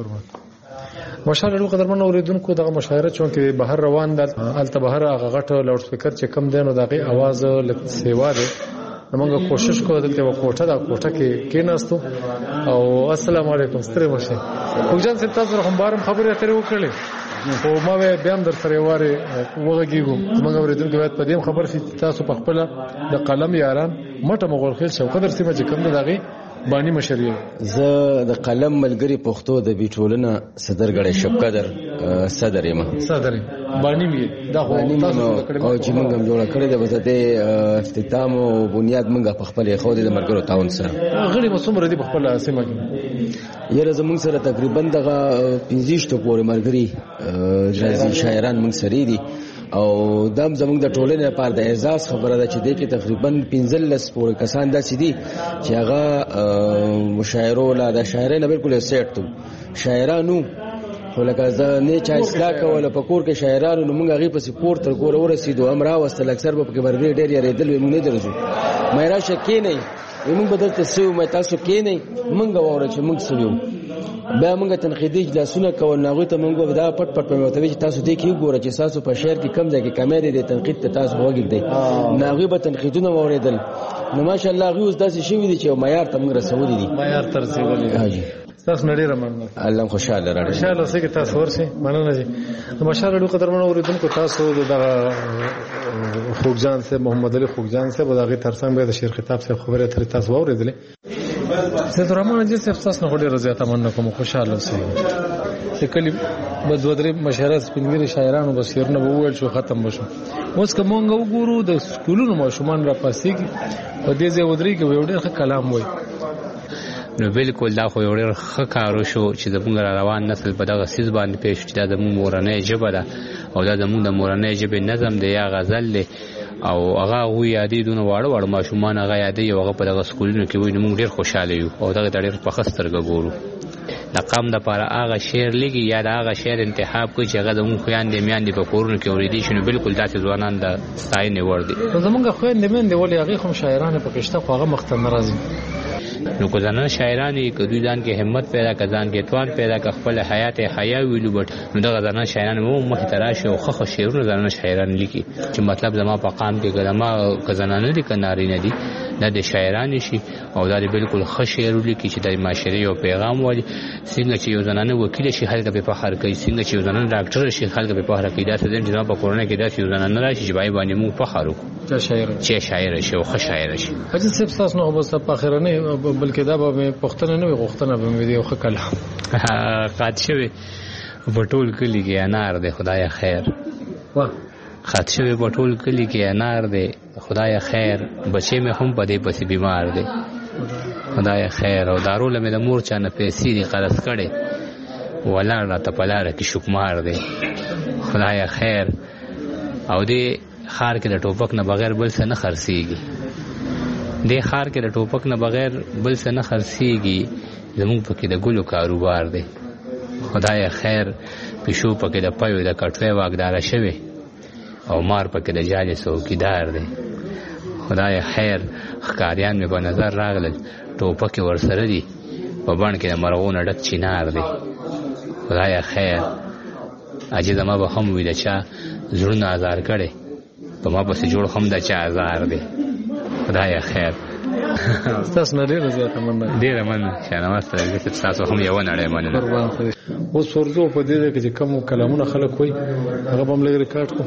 مشاعره قدرمن اوریدونکو دغه مشاعره چون کې بهر روان ده الته بهر هغه غټ لاوډ سپیکر چې کم دینو دغه आवाज لکه سیوا ده موږ کوشش کوو د یو کوټه کې کېناستو او السلام علیکم ستړي مشه خوجان څه تاسو هم بارم خبرې اترې وکړلې او ما به هم در سره واره وګیږو موږ اوریدونکو باید په دې خبر شي تاسو په خپل د قلم یاران مټه مغول خیل شو قدر سیمه چې کم دغه بانی مشریه زه د قلم ملګری پښتو د بیټولنه صدر غړې شپقدر صدر یم بانی می دا خو تاسو او چې موږ هم جوړ کړی د وسته اختتام او بنیاد موږ په خپل خو د مرګرو تاون سره غړي مسومره دی په خپل سیمه کې یره زموږ سره تقریبا دغه 15 ته پورې مرګري راځي شاعران موږ سره دي او دم زموږ د ټولنې لپاره د اعزاز خبره ده چې د کې تقریبا 15 پورې کسان داسې دي چې هغه مشاعرو لا د شاعرانه بالکل سیټ ته شاعرانو ولکه ځنه چا اصلاح کوله په کور کې شاعرانو نو موږ هغه په سپورت تر کور ورسېدو امرا واستل اکثر په کې وربي ډېر یریدل موږ نه درځو مې راشه کې نه موږ بدلته سیو مې تاسو کې نه موږ وره چې موږ سیو بیا موږ تنقیدي اجلاسونه کول ناغوي ته موږ دا پټ په متوي چې تاسو دې کې ګوره چې تاسو په شعر کې کم ځای کې کمې دي تنقید ته تاسو وګورئ ناغوي به تنقیدونه اوریدل نو ماشاءالله غوښ داسې شوی دي چې معیار ته موږ رسولي دي معیار تر رسولي دي تاسو نړۍ رمنه الله خوشاله راړي ان شاء الله سګ تاسو ورسي مننه دي نو ماشاءالله ډو قدرمن اوریدونکو تاسو د خوږجان سے محمد علي خوږجان سے بداغي ترڅنګ به د شعر خطاب سے خبره تر تاسو اوریدلې زه رحمان جی صاحب تاسو نه ډېر زیاته مننه کوم خوشاله اوسئ چې کلی بدودري مشهره سپینګری شاعرانو بصیرونه وویل شو ختم وشو اوس کومه وګورو د سکولونو ماشومان را پاسيږي په دې ځای ودري کې یو ډېر ښه کلام وایي نو بالکل دا خو یو ډېر ښه کارو شو چې زموږ روان نسل په دغه سیس باندې پېښ چې دا زموږ مورنۍ ژبه ده او دا زموږ د مورنۍ ژبې نظم دی یا غزل دی او هغه وی یادې دونه واړه ماشومان هغه یادې یو هغه په دغه سکولونو کې وای نو موږ ډېر خوشاله یو او دغه ډېر په خسترګه ګورو د قام د پاره هغه شعر لګي یا هغه شعر انتخاب کوي چې هغه زموږ خويندې میاندې په کورونو کې اوریدي شنو بالکل داسې ځوانان د ستاینې ور دي زموږ خويندې میاندې ولې هغه هم شاعرانه په کشته هغه مخته ناراضي نو کو ځنه شاعرانی کدی ځان کې همت پیدا کزان کې توان پیدا ک خپل حیات حیا ویلو بټ نو دغه ځنه شاعران مو مخ تراشه او خخ شعرونه ځنه شاعران لیکي چې مطلب زما په قام کې ګرما کزنه نه دي کناري نه دي نه د شاعران شي او دا بالکل خ شعر لیکي چې د معاشري او پیغام والی څنګه چې یو ځنه وکیل شي خلک په فخر کوي څنګه چې یو ځنه ډاکټر شي خلک په فخر کوي دا څه چې په کورونه کې دا یو ځنه نه راشي چې باندې مو فخر وکړو چې شاعر شي او خ شاعر شي اجازه صاحب تاسو نو بس په اخر نه بلکې دا به پښتنه نه غوښتنه به مې دی خو کلام قات شوی بټول کلی کې انار دی خدای خیر واه خات شوی بټول کلی کې انار دی خدای خیر بچي مې هم په دې پسې بیمار دی خدای خیر او دارو لمه د مور چانه پیسې دی قرض کړي ولاړ را ته پلار کې شکمار دی خدای خیر او دې خار کې د ټوپک نه بغیر بل څه نه خرسيږي دې خار کې د ټوپک نه بغیر بل څه نه خرسيږي زموږ پکې د ګلو کاروبار دی خدای خیر پښو پکې د پيو د کټوي واګدار شوی او مار پکې د جالي څوکیدار دی خدای خیر ښکاریان مې په نظر راغلل ټوپک ورسره دي په باندې کې د مرغونو ډک چینار دی خدای خیر اجي زما به هم وي د چا زړونه آزار کړي په ما پسې جوړ هم د چا آزار دی خدای خیر تاسو نه ډیر زیاته مننه ډیر مننه چې نامه ستاسو تاسو هم یو نه مننه اوس ورته په دې کې چې کوم کلامونه خلک وي هغه هم لګ ریکارډ کو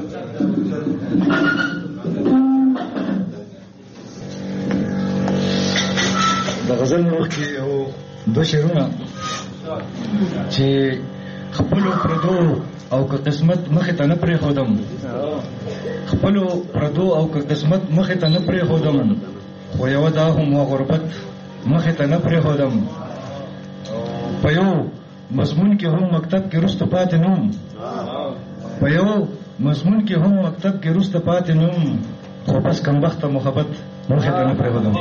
د غزل کې یو دوه شعرونه چې خپل پردو او که قسمت مخ ته نه پرې خودم خپل پردو او که قسمت مخ ته نه پرې خودم خو یو دا هم غربت مخ ته نه پرې خودم په یو مضمون کې هم مکتب کې رسته پاتې نوم په یو مضمون کې هم مکتب کې رسته پاتې نوم خو بس کم وخت محبت مخ ته نه پرې خودم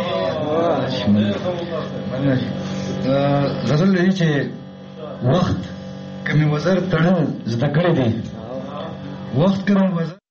غزل لري چې وخت کمی وزر تړل زده کړی دی وخت کوم وزر